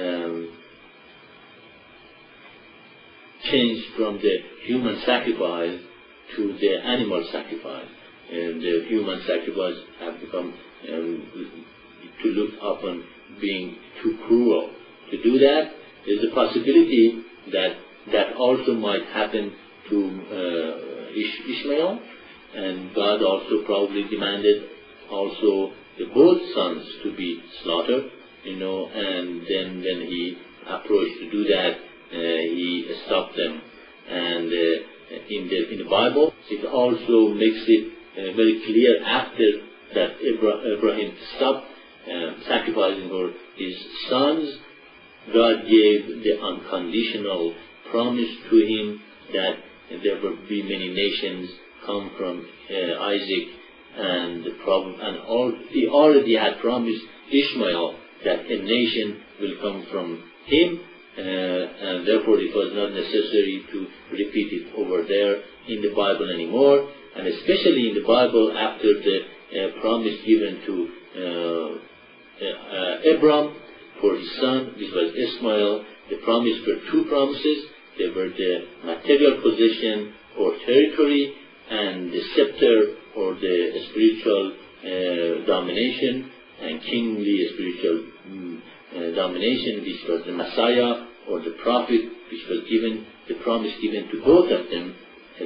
change from the human sacrifice to the animal sacrifice. And the human sacrifice have become to look upon being too cruel. To do that, there's a possibility that that also might happen to Ishmael, and God also probably demanded also the both sons to be slaughtered, and then when he approached to do that, he stopped them. And in the Bible, it also makes it very clear after that Abraham stopped sacrificing for his sons, God gave the unconditional promise to him that there will be many nations come from Isaac, and he already had promised Ishmael that a nation will come from him, and therefore it was not necessary to repeat it over there in the Bible anymore. And especially in the Bible, after the promise given to Abram for his son, this was Ishmael, the promise were two promises. They were the material possession or territory, and the scepter or the spiritual domination and kingly spiritual domination, which was the Messiah or the prophet, which was given, the promise given to both of them,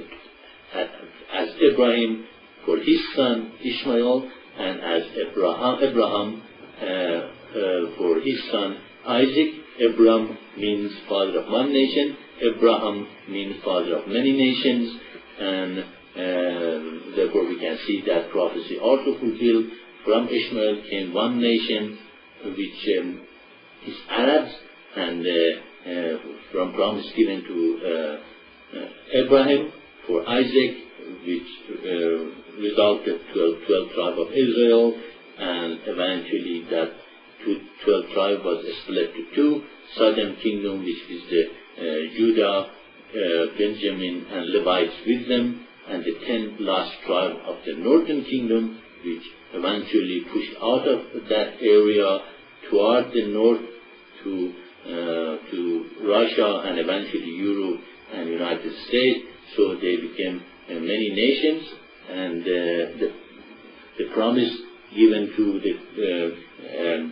as Abraham for his son Ishmael, and as Abraham for his son Isaac. Abraham means father of one nation, Abraham means father of many nations, and therefore we can see that prophecy also fulfilled. From Ishmael came one nation, which is Arabs, and from promise given to Abraham for Isaac, which resulted 12 tribe of Israel, and eventually that 12 tribe was split to two, southern kingdom, which is the Judah, Benjamin, and Levites with them, and the 10 last tribe of the northern kingdom, which eventually pushed out of that area toward the north to Russia and eventually Europe and United States. So they became many nations, and the promise given to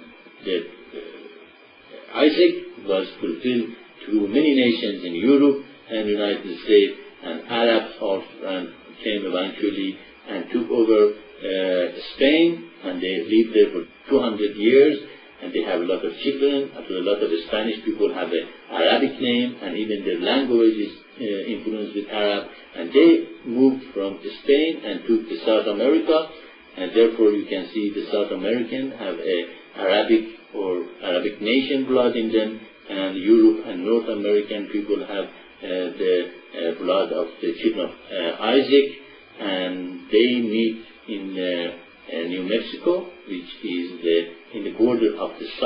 Isaac was fulfilled through many nations in Europe and United States, and Arabs also came eventually and took over Spain, and they lived there for 200 years, and they have a lot of children. A lot of Spanish people have an Arabic name, and even their language is influenced with Arab, and they moved from Spain and took to South America, and therefore you can see the South American have a Arabic or Arabic nation blood in them, and Europe and North American people have the blood of the children of Isaac, and they meet in New Mexico, which is in the border of the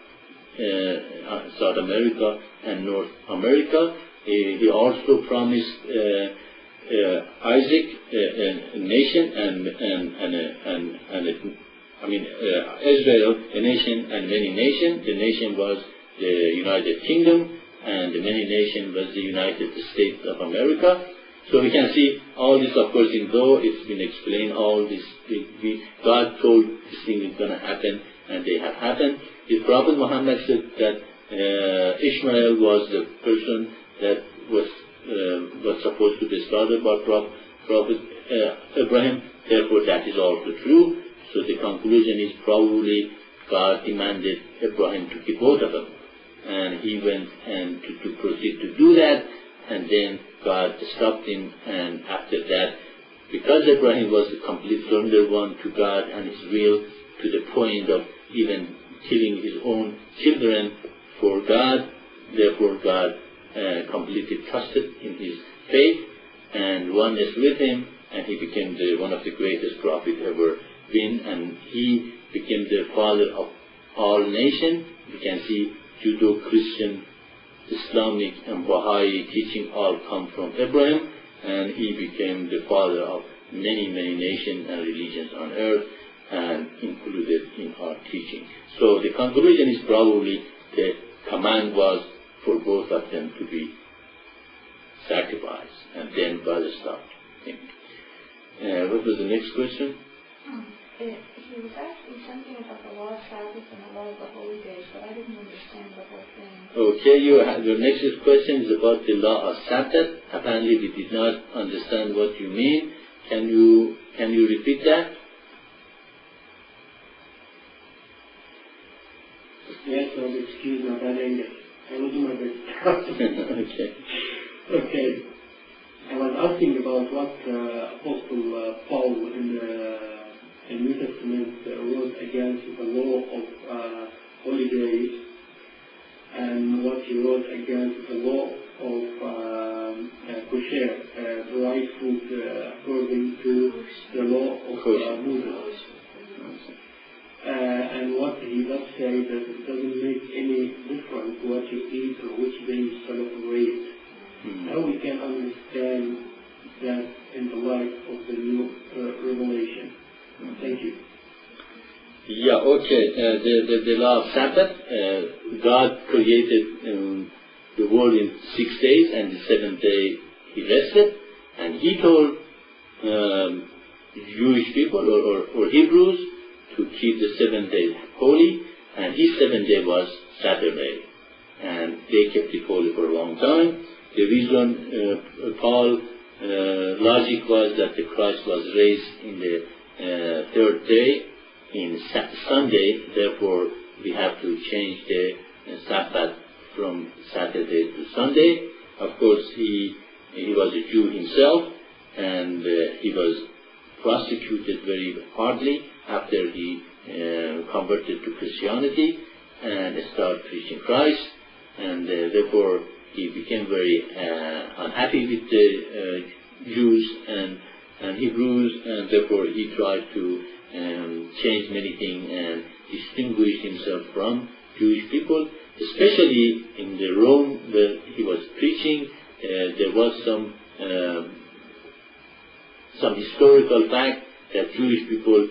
South America and North America. He also promised Isaac a nation Israel a nation and many nations. The nation was the United Kingdom, and the many nation was the United States of America. So we can see all this, of course, though it's been explained, all this, God told this thing is going to happen, and they have happened. The Prophet Muhammad said that Ishmael was the person that was supposed to be slaughtered by Prophet Abraham. Therefore, that is also true. So the conclusion is probably God demanded Abraham to kill both of them, and he went and to proceed to do that, and then God stopped him. And after that, because Abraham was a complete surrender one to God and his will, to the point of even killing his own children for God, therefore God completely trusted in his faith and oneness with him, and he became one of the greatest prophets ever been, and he became the father of all nations. You can see Judo-Christian, Islamic, and Baha'i teaching all come from Abraham, and he became the father of many, many nations and religions on earth, and included in our teaching. So the conclusion is probably the command was for both of them to be sacrificed, and then God stopped him. What was the next question?
he was asking something about the law of Sabbath and the law of the holy days, but I didn't understand the whole thing.
Okay, your next question is about the law of Sabbath. Apparently we did not understand what you mean. Can you repeat that?
Yes, I'll excuse my bad English. I will do my best.
Okay.
Okay. I was asking about what Apostle Paul in the New Testament wrote against the law of holy days, and what he wrote against the law of kosher, dry food according to the law of Moses. And what he does say that it doesn't make any difference what you eat or which day you celebrate. How we can understand that in the light of the new revelation? Thank you.
Yeah, okay. The law of Sabbath, God created the world in 6 days, and the 7th day he rested, and he told Jewish people or Hebrews to keep the 7th day holy, and his 7th day was Saturday, and they kept it holy for a long time. The reason Paul's logic was that the Christ was raised in the 3rd day, in Sunday, therefore we have to change the Sabbath from Saturday to Sunday. Of course, he was a Jew himself, and he was prosecuted very hardly after he converted to Christianity and started preaching Christ, and therefore he became very unhappy with the Jews and Hebrews, and therefore he tried to change many things and distinguish himself from Jewish people, especially in the Rome where he was preaching. There was some historical fact that Jewish people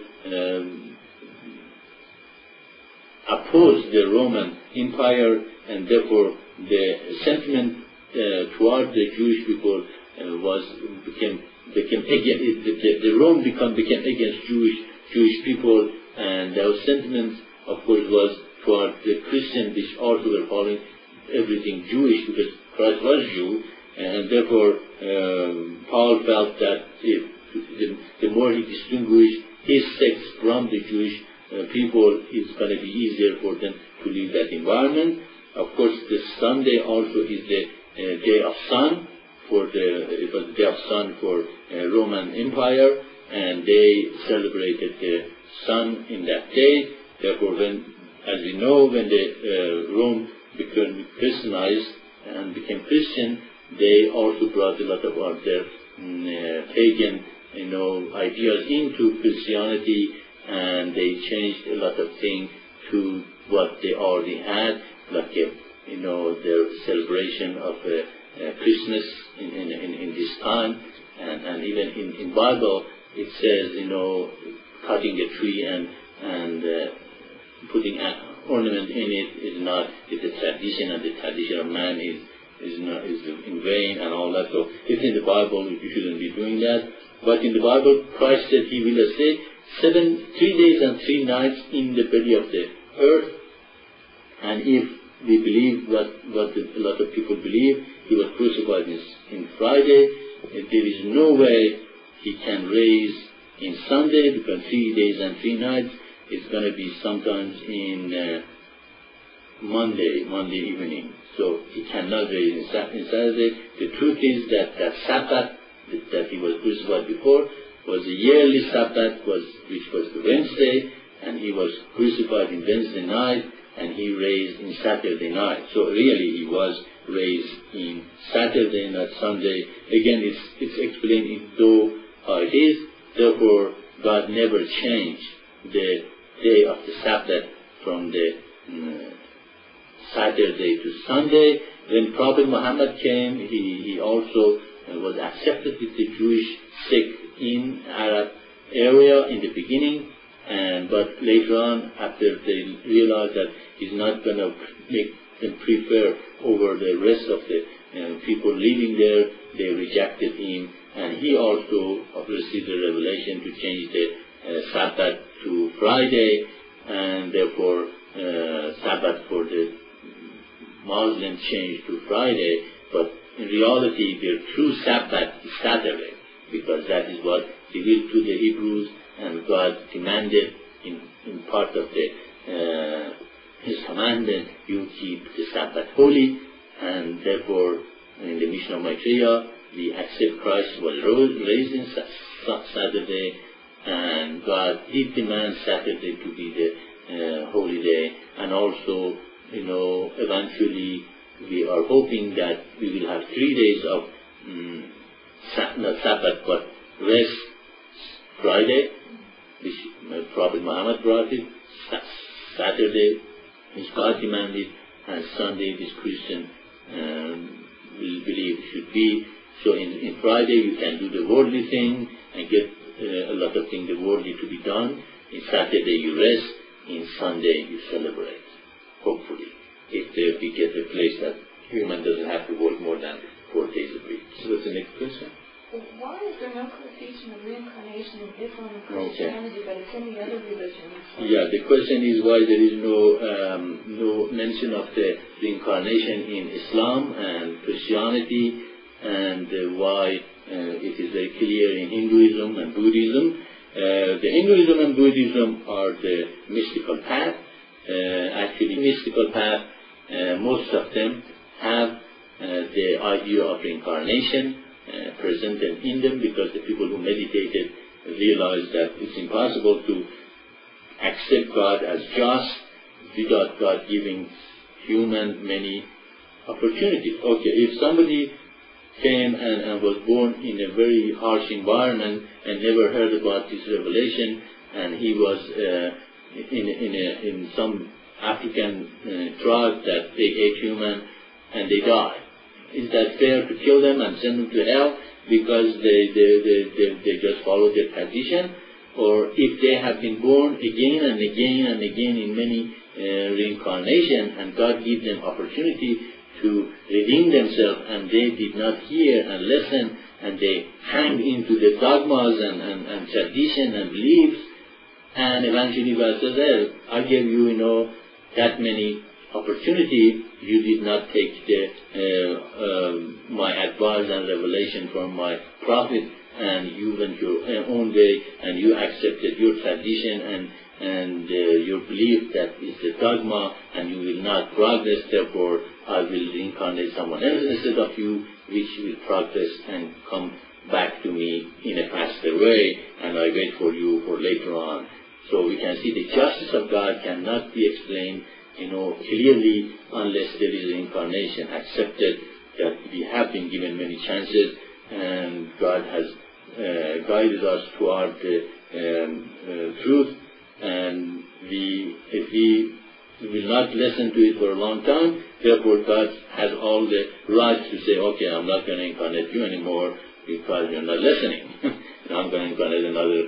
opposed the Roman Empire, and therefore the sentiment toward the Jewish people became against the Rome became against Jewish people, and their sentiments, of course, was toward the Christian, which also were following everything Jewish because Christ was Jew, and therefore Paul felt that the more he distinguished his sect from the Jewish people, it's going to be easier for them to leave that environment. Of course, the Sunday also is the day of sun it was the day of sun for Roman Empire, and they celebrated the sun in that day. Therefore, as we know, when Rome became Christianized and became Christian, they also brought a lot of their pagan, ideas into Christianity, and they changed a lot of things to what they already had, like their celebration of Christmas in this time, and even in Bible it says cutting a tree and putting an ornament in it is a tradition, and the tradition of man is in vain and all that. So it's in the Bible, you shouldn't be doing that. But in the Bible, Christ said he will stay 3 days and 3 nights in the belly of the earth. And if we believe what a lot of people believe, he was crucified in Friday, there is no way he can raise in Sunday, because 3 days and 3 nights is going to be sometimes in Monday evening. So he cannot raise in Saturday. The truth is that Sabbath that he was crucified before was a yearly Sabbath, which was the Wednesday, and he was crucified in Wednesday night, and he raised in Saturday night. So really he was raised in Saturday, not Sunday. Again, it's explained though how it is. Therefore, God never changed the day of the Sabbath from the Saturday to Sunday. When Prophet Muhammad came, he also was accepted with the Jewish sect in Arab area in the beginning, but later on, after they realized that he's not going to make them prefer over the rest of the people living there, they rejected him, and he also received the revelation to change the Sabbath to Friday, and therefore Sabbath for the Muslims changed to Friday, but in reality their true Sabbath is Saturday, because that is what revealed to the Hebrews, and God demanded in part of His commandment, you keep the Sabbath holy, and therefore in the mission of Maitreya, we accept Christ was raised in Saturday, and God did demand Saturday to be the holy day, and also, eventually we are hoping that we will have 3 days of not Sabbath but rest. Friday, which Prophet Muhammad brought it, Saturday, which God demanded, and Sunday, this Christian will believe should be. So in Friday you can do the worldly thing and get a lot of things the worldly to be done. In Saturday you rest. In Sunday you celebrate. Hopefully, if we get a place that human doesn't have to work more than 4 days a week. So what's the next question?
Why is there no clear teaching of reincarnation in Islam and Christianity, but it's in the other religions?
Yeah, the question is why there is no mention of the reincarnation in Islam and Christianity, and why it is very clear in Hinduism and Buddhism. The Hinduism and Buddhism are the mystical path. Actually, mystical path, most of them have the idea of reincarnation presented in them, because the people who meditated realized that it's impossible to accept God as just without God giving human many opportunities. Okay, if somebody came and was born in a very harsh environment and never heard about this revelation, and he was in some African tribe that they ate human and they died. Is that fair to kill them and send them to hell because they just followed their tradition? Or if they have been born again and again and again in many reincarnations, and God gives them opportunity to redeem themselves, and they did not hear and listen, and they hang into the dogmas and tradition and beliefs, and eventually God says, I gave you, that many opportunity, you did not take my advice and revelation from my prophet, and you went your own way, and you accepted your tradition and your belief that is the dogma, and you will not progress. Therefore, I will reincarnate someone else instead of you, which will progress and come back to me in a faster way, and I wait for you for later on. So we can see the justice of God cannot be explained clearly unless there is reincarnation accepted, that we have been given many chances, and God has guided us toward the truth, and if we will not listen to it for a long time, therefore God has all the rights to say, okay, I'm not going to incarnate you anymore because you're not listening. I'm going to incarnate another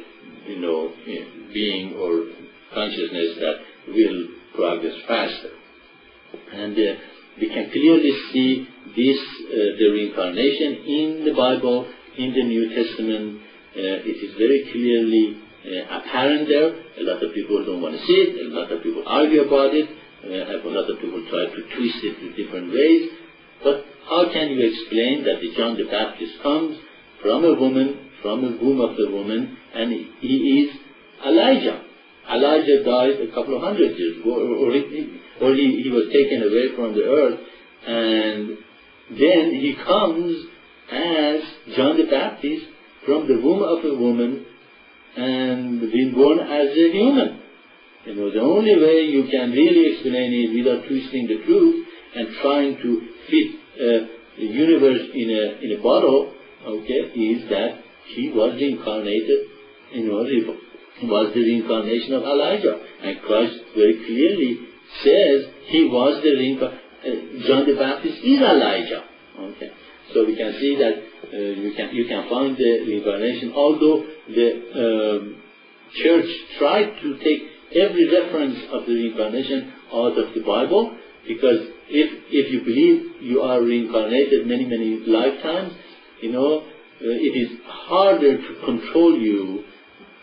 being or consciousness that will progress faster. And we can clearly see this, the reincarnation in the Bible, in the New Testament. It is very clearly apparent there. A lot of people don't want to see it. A lot of people argue about it. A lot of people try to twist it in different ways. But how can you explain that the John the Baptist comes from a woman, from the womb of the woman, and he is Elijah? Elijah died a couple of hundred years ago, or he was taken away from the earth, and then he comes as John the Baptist from the womb of a woman and being born as a human. The only way you can really explain it without twisting the truth and trying to fit the universe in a bottle, is that he was reincarnated, was the reincarnation of Elijah. And Christ very clearly says he was the reincarnation. John the Baptist is Elijah. So we can see that you can find the reincarnation, although the church tried to take every reference of the reincarnation out of the Bible, because if you believe you are reincarnated many, many lifetimes, it is harder to control you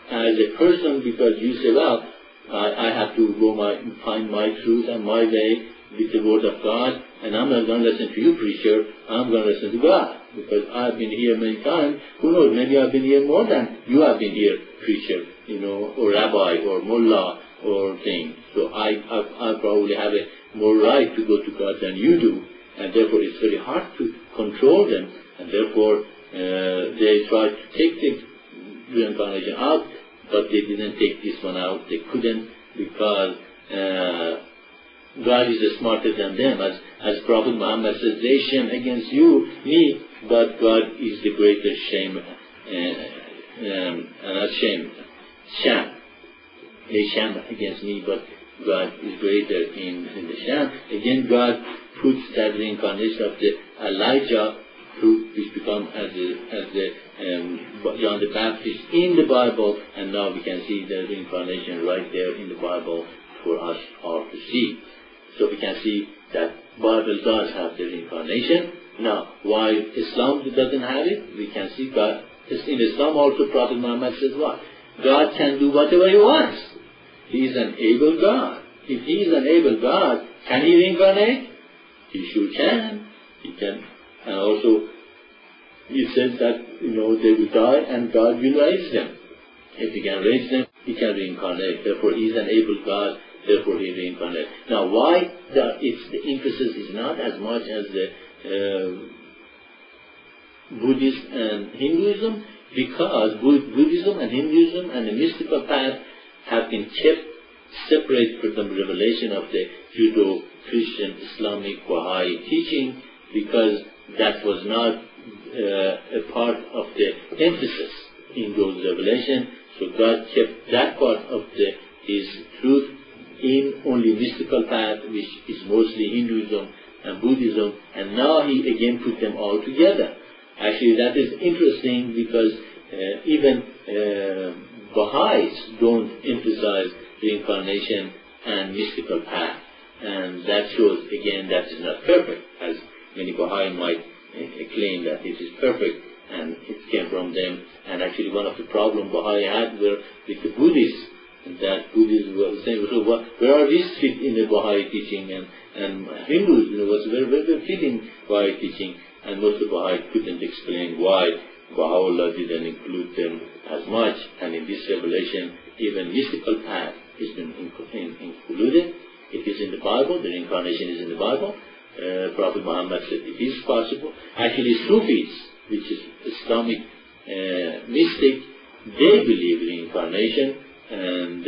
as a person, because you say, well, I have to find my truth and my way with the Word of God, and I'm not going to listen to you, preacher. I'm going to listen to God, because I've been here many times. Who knows? Maybe I've been here more than you have been here, preacher, or rabbi, or mullah, or thing. So I probably have a more right to go to God than you do, and therefore it's very hard to control them, and therefore they tried to take the reincarnation out, but they didn't take this one out. They couldn't, because God is smarter than them. As Prophet Muhammad says, they shame against me, but God is the greater shame, and not shame. Sham. They sham against me, but God is greater in the sham. Again, God puts that reincarnation of the Elijah, which become as the John the Baptist in the Bible, and now we can see the reincarnation right there in the Bible for us all to see. So we can see that Bible does have the reincarnation. Now, why Islam doesn't have it? We can see God. In Islam also, Prophet Muhammad says what? God can do whatever He wants. He is an able God. If He is an able God, can He reincarnate? He sure can. He can. And also, He says that, they will die and God will raise them. If He can raise them, He can reincarnate. Therefore, He is an able God. Therefore, He reincarnates. Now, why the emphasis is not as much as the Buddhist and Hinduism? Because Buddhism and Hinduism and the mystical path have been kept separate from the revelation of the Judeo-Christian, Islamic, Baha'i teaching, because that was not a part of the emphasis in those revelations. So God kept that part of His truth in only mystical path, which is mostly Hinduism and Buddhism, and now He again put them all together. Actually, that is interesting, because even Baha'is don't emphasize reincarnation and mystical path, and that shows again that is not perfect, as many Baha'i might claim that it is perfect and it came from them. And actually, one of the problems Baha'i had were with the Buddhists, that Buddhists were saying, so where are these fit in the Baha'i teaching, and Hindus was very, very fit in Baha'i teaching, and most of Baha'i couldn't explain why Baha'u'llah didn't include them as much. And in this revelation, even mystical path has been included. It is in the Bible. The reincarnation is in the Bible. Prophet Muhammad said it is possible. Actually, Sufis, which is Islamic mystic, they believe reincarnation, and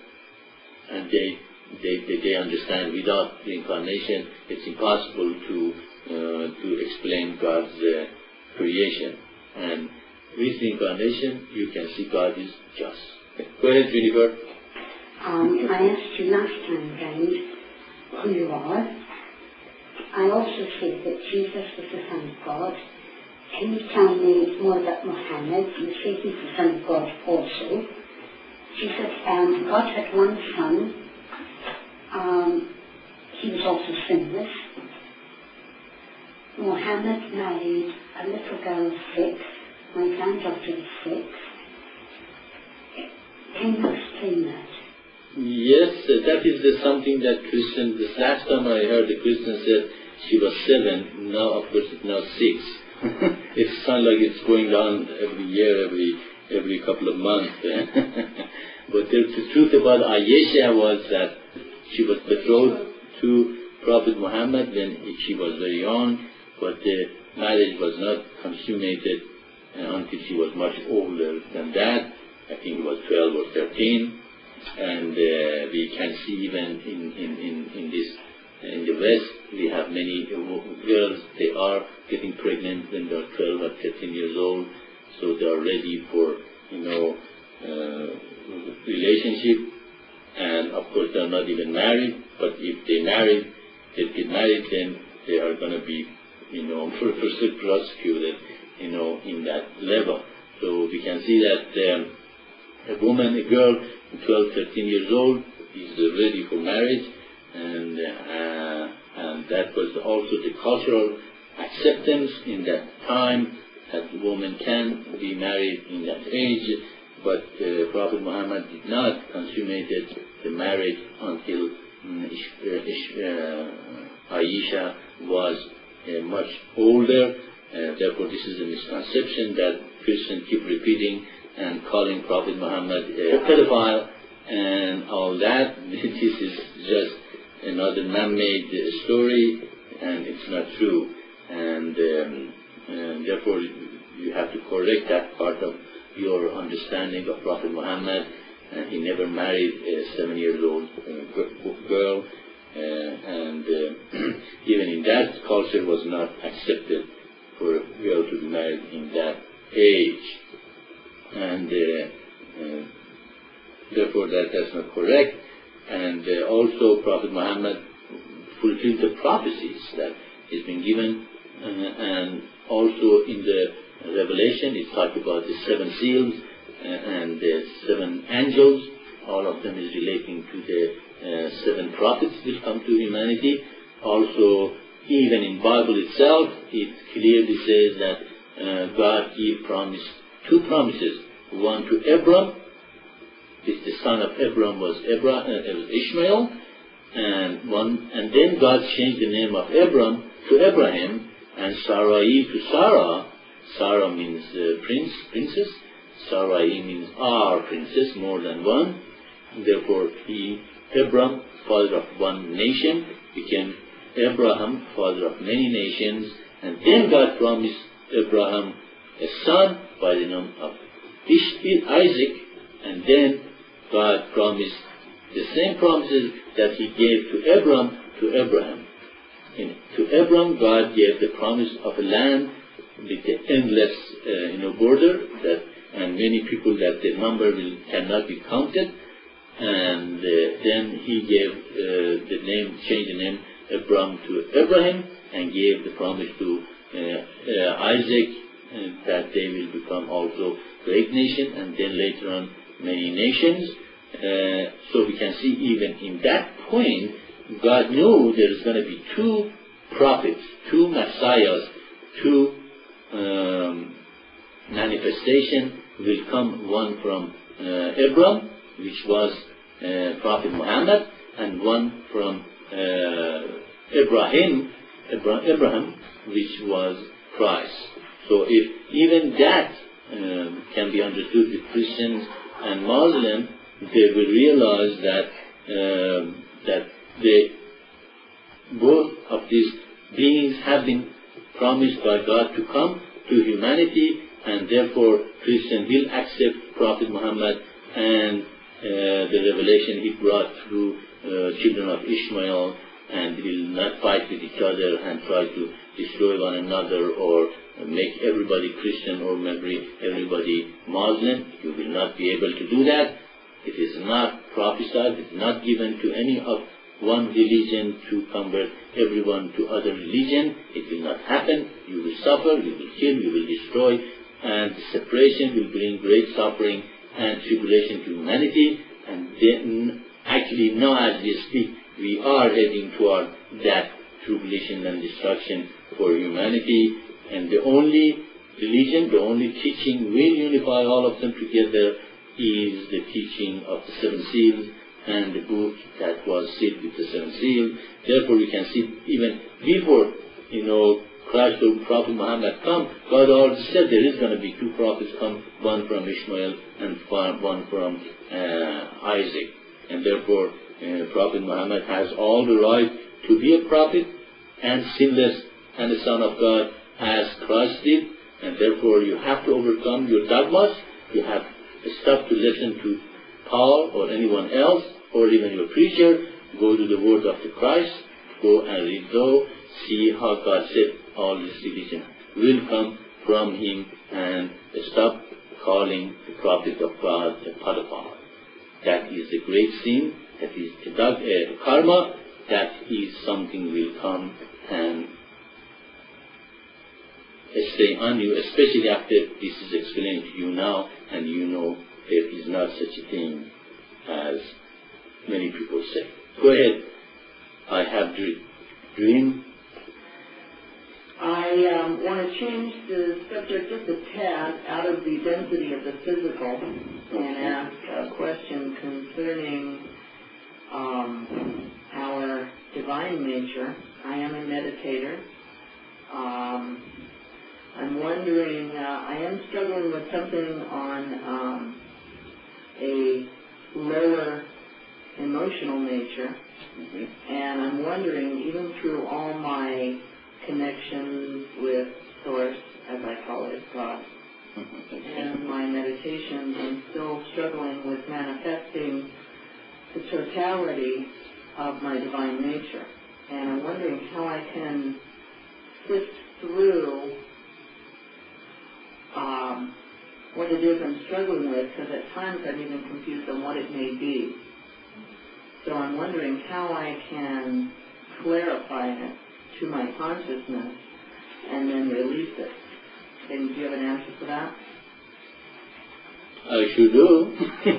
they understand without reincarnation it's impossible to explain God's creation. And with reincarnation, you can see God is just. Okay. Go ahead, Jennifer.
I asked you last time, friend, who you are. I also said that Jesus was the Son of God. Can you tell me more about Muhammad? You say he's the Son of God also. Jesus, God had one son. He was also sinless. Muhammad married a little girl of 6. My granddaughter was 6. Can you explain that?
Yes, that is something that Christians, this last time I heard the Christian said she was 7, now of course it's now 6. It sounds like it's going down every year, every couple of months. But the truth about Ayesha was that she was betrothed to Prophet Muhammad when she was very young, but the marriage was not consummated until she was much older than that. I think it was 12 or 13. And we can see even in the West, we have many girls, they are getting pregnant when they are 12 or 13 years old, so they are ready for, relationship, and of course they are not even married, but if they get married, then they are going to be, prosecuted, in that level. So we can see that a woman, a girl, 12, 13 years old, is ready for marriage, and that was also the cultural acceptance in that time that the woman can be married in that age, but Prophet Muhammad did not consummate the marriage until Aisha was much older. Therefore, this is a misconception that Christians keep repeating and calling Prophet Muhammad a pedophile and all that. This is just another man-made story, and it's not true. And therefore, you have to correct that part of your understanding of Prophet Muhammad. He never married a 7-year-old girl, and even in that culture was not accepted for a girl to be married in that age. And therefore that's not correct. And also Prophet Muhammad fulfilled the prophecies that has been given, and also in the Revelation it talks about the 7 seals and the 7 angels. All of them is relating to the 7 prophets which come to humanity. Also, even in Bible itself, it clearly says that God gave 2 promises. One to Abram, which the son of Abram was Ishmael, and then God changed the name of Abram to Abraham, and Sarai to Sarah. Sarah means princess. Sarai means our princess, more than one. Therefore, Abram, father of one nation, became Abraham, father of many nations. And then God promised Abraham a son by the name of Isaac. And then God promised the same promises that He gave to Abram to Abraham. To Abram, God gave the promise of a land with the endless border, and many people that the number cannot be counted. And then He gave changed the name Abram to Abraham, and gave the promise to Isaac that they will become also great nation, and then later on many nations. So we can see even in that point, God knew there is going to be 2 prophets, 2 messiahs, 2 manifestation will come, one from Abram, which was Prophet Muhammad, and one from Abraham, which was Christ. So if even that can be understood with Christians and Muslims, they will realize that both of these beings have been promised by God to come to humanity, and therefore Christians will accept Prophet Muhammad and the revelation he brought through children of Ishmael, and will not fight with each other and try to destroy one another or make everybody Christian or everybody Muslim. You will not be able to do that. It is not prophesied, it is not given to any of one religion to convert everyone to other religion. It will not happen. You will suffer, you will kill, you will destroy, and the separation will bring great suffering and tribulation to humanity. And then, actually now as we speak, we are heading toward that tribulation and destruction for humanity. And the only religion, the only teaching will unify all of them together is the teaching of the 7 seals and the book that was sealed with the 7 seals. Therefore, we can see even before, Christ or Prophet Muhammad come, God already said there is going to be 2 prophets come, one from Ishmael and one from Isaac. And therefore, Prophet Muhammad has all the right to be a prophet and sinless and the Son of God as Christ did. And therefore, you have to overcome your dogmas. You have to stop to listen to Paul or anyone else, or even your preacher. Go to the word of the Christ. Go and read those. See how God said all this religion will come from Him, and stop calling the prophet of God a pedophile. That is a great sin. That is karma. That is something will come and stay on you, especially after this is explained to you now, and there is not such a thing as many people say. Go ahead. I have dream.
I want to change the subject just a tad out of the density of the physical and ask a question concerning our divine nature. I am a meditator. I'm wondering, I am struggling with something on a lower emotional nature, and I'm wondering, even through all my connections with Source, as I call it, God, and my meditations, I'm still struggling with manifesting the totality of my divine nature. And I'm wondering how I can sift through what it is I'm struggling with, because at times I'm even confused on what it may be. So I'm wondering how I can clarify it to my consciousness and then release it. And do you have an answer for that?
I sure do.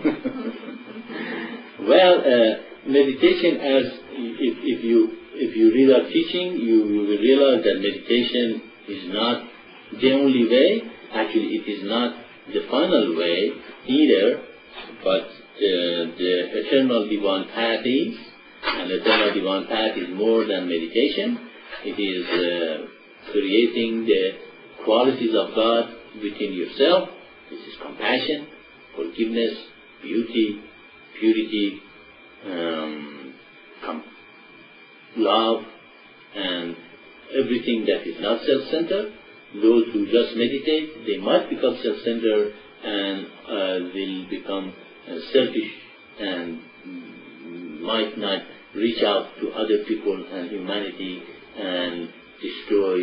Well, meditation, as if you read our teaching, you will realize that meditation is not the only way. Actually, it is not the final way either, but the eternal divine path is, and the eternal divine path is more than meditation. It is creating the qualities of God within yourself. This is compassion, forgiveness, beauty, purity, love, and everything that is not self-centered. Those who just meditate, they might become self-centered and will become selfish and might not reach out to other people and humanity and destroy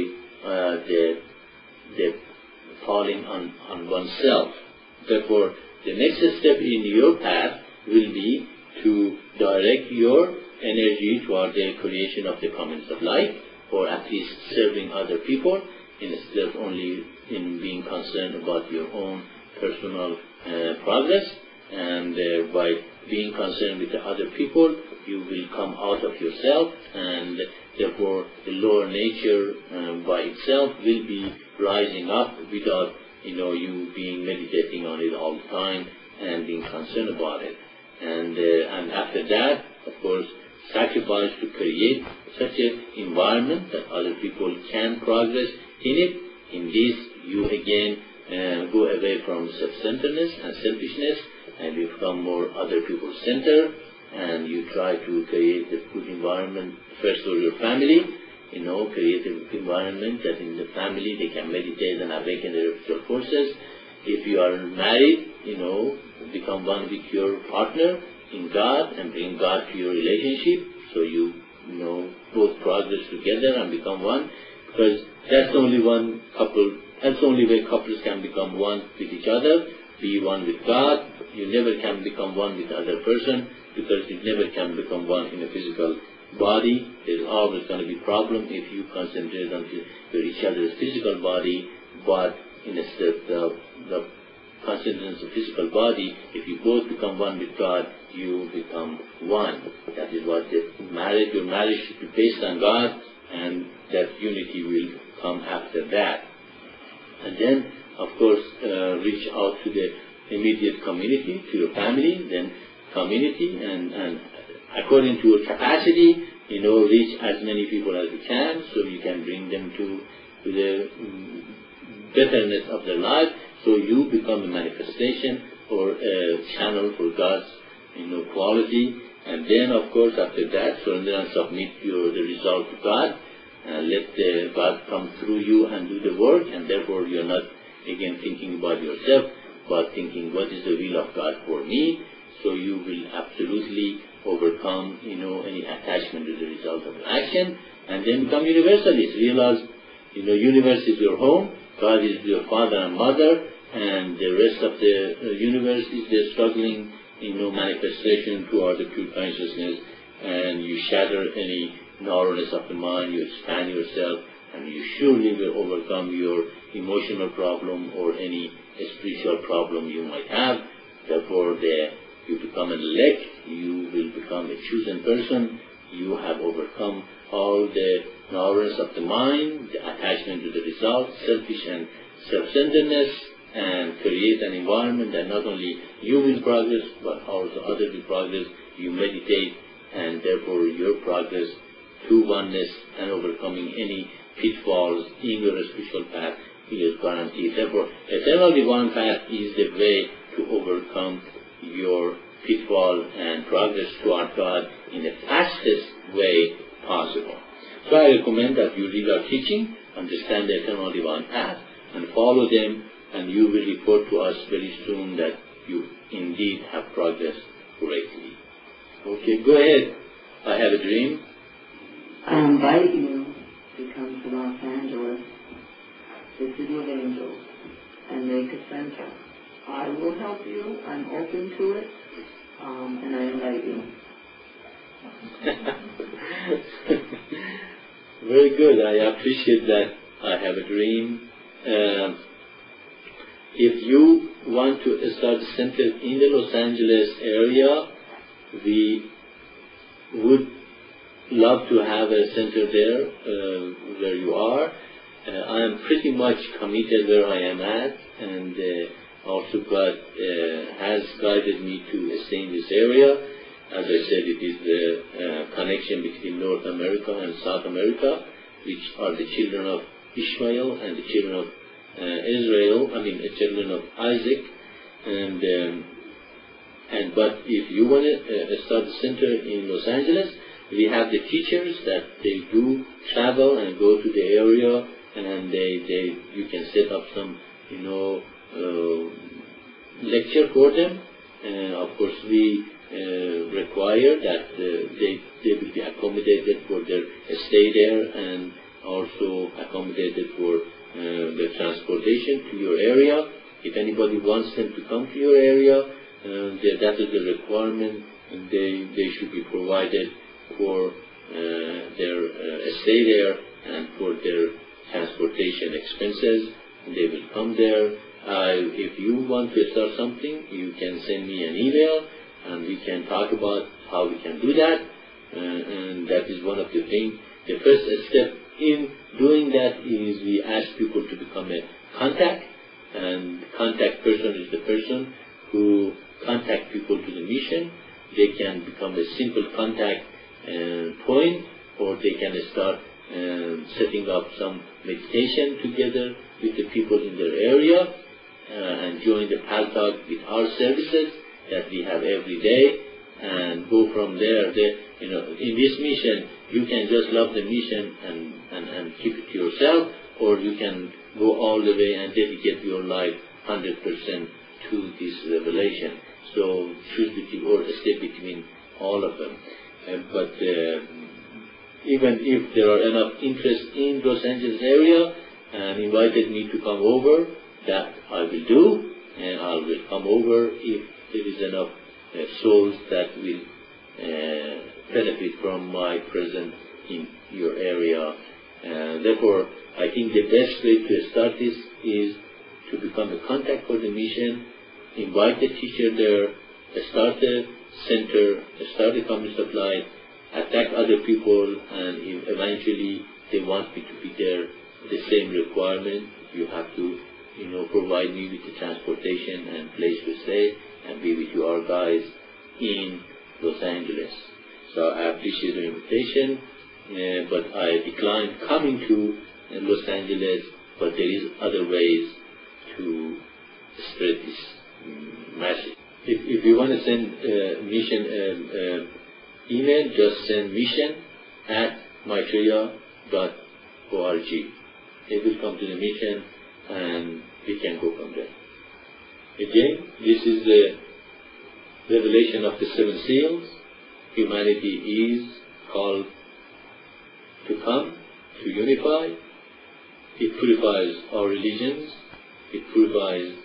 the falling on oneself. Therefore, the next step in your path will be to direct your energy toward the creation of the commons of light, or at least serving other people, instead of only in being concerned about your own personal progress. And by being concerned with the other people, you will come out of yourself, and therefore the lower nature by itself will be rising up without you being meditating on it all the time and being concerned about it. And after that, of course, sacrifice to create such an environment that other people can progress in it. In this, you again go away from self-centeredness and selfishness, and you become more other people-centered, and you try to create a good environment first for your family. Create an environment that in the family they can meditate and awaken their spiritual forces. If you are married, become one with your partner in God and bring God to your relationship, so you both progress together and become one, because that's only one couple. That's the only way couples can become one with each other. Be one with God. You never can become one with the other person, because you never can become one in a physical body. There's always going to be problem if you concentrate on each other's physical body, but instead of the concentration of physical body, if you both become one with God, you become one. That is what your marriage should be based on God, and that unity will come after that. And then, of course, reach out to the immediate community, to your family, then community, and according to your capacity, reach as many people as you can, so you can bring them to the betterness of their life, so you become a manifestation or a channel for God's quality. And then, of course, after that, surrender and submit the result to God, and let God come through you and do the work, and therefore you're not again thinking about yourself, but thinking what is the will of God for me. So you will absolutely overcome any attachment to the result of action, and then become universalist. Realize universe is your home, God is your father and mother, and the rest of the universe is the struggling manifestation toward the pure consciousness. And you shatter any narrowness of the mind, you expand yourself, and you surely will overcome your emotional problem or any spiritual problem you might have. Therefore, you become an elect, you will become a chosen person, you have overcome all the ignorance of the mind, the attachment to the result, selfish and self-centeredness, and create an environment that not only you will progress, but also others will progress. You meditate, and therefore your progress to oneness and overcoming any pitfalls in your spiritual path is guaranteed. Therefore, eternally one path is the way to overcome your pitfall and progress toward God in the fastest way possible. So I recommend that you read our teaching, understand the eternal divine path, and follow them, and you will report to us very soon that you indeed have progressed greatly. Okay, go ahead. I have a dream.
I invite you to come to Los Angeles, the City of Angels, and make a center. I will help you. I'm open to it, and I invite you.
Very good. I appreciate that. I have a dream. If you want to start a center in the Los Angeles area, we would love to have a center there where you are. I am pretty much committed where I am at, and also God has guided me to stay in this area. As I said, it is the connection between North America and South America, which are the children of Ishmael and the children of Israel, the children of Isaac. But if you want to start a center in Los Angeles, we have the teachers that they do travel and go to the area, and you can set up some, lecture for them. Of course, we require that they will be accommodated for their stay there, and also accommodated for the transportation to your area. If anybody wants them to come to your area, that is the requirement. They should be provided for their stay there and for their transportation expenses. They will come there. If you want to start something, you can send me an email, and we can talk about how we can do that. And that is one of the things. The first step in doing that is we ask people to become a contact, and the contact person is the person who contacts people to the mission. They can become a simple contact point, or they can start setting up some meditation together with the people in their area, and join the Paltalk with our services that we have every day, and go from there. In this mission, you can just love the mission and keep it to yourself, or you can go all the way and dedicate your life 100% to this revelation. So choose between, or stay between all of them. But even if there are enough interest in Los Angeles area and invited me to come over, that I will do, and I will come over if there is enough souls that will benefit from my presence in your area. Therefore, I think the best way to start this is to become a contact for the mission, invite the teacher there, start a center, start a community of life, attack other people, and if eventually they want me to be there, the same requirement. You have to, provide me with the transportation and place to stay, and be with your guys in Los Angeles. So I appreciate the invitation, but I declined coming to Los Angeles, but there is other ways to spread this message. If you want to send mission email, just send mission@maitreya.org. It will come to the mission, and we can go from there. Again, this is the revelation of the 7 seals. Humanity is called to come, to unify. It purifies our religions. It purifies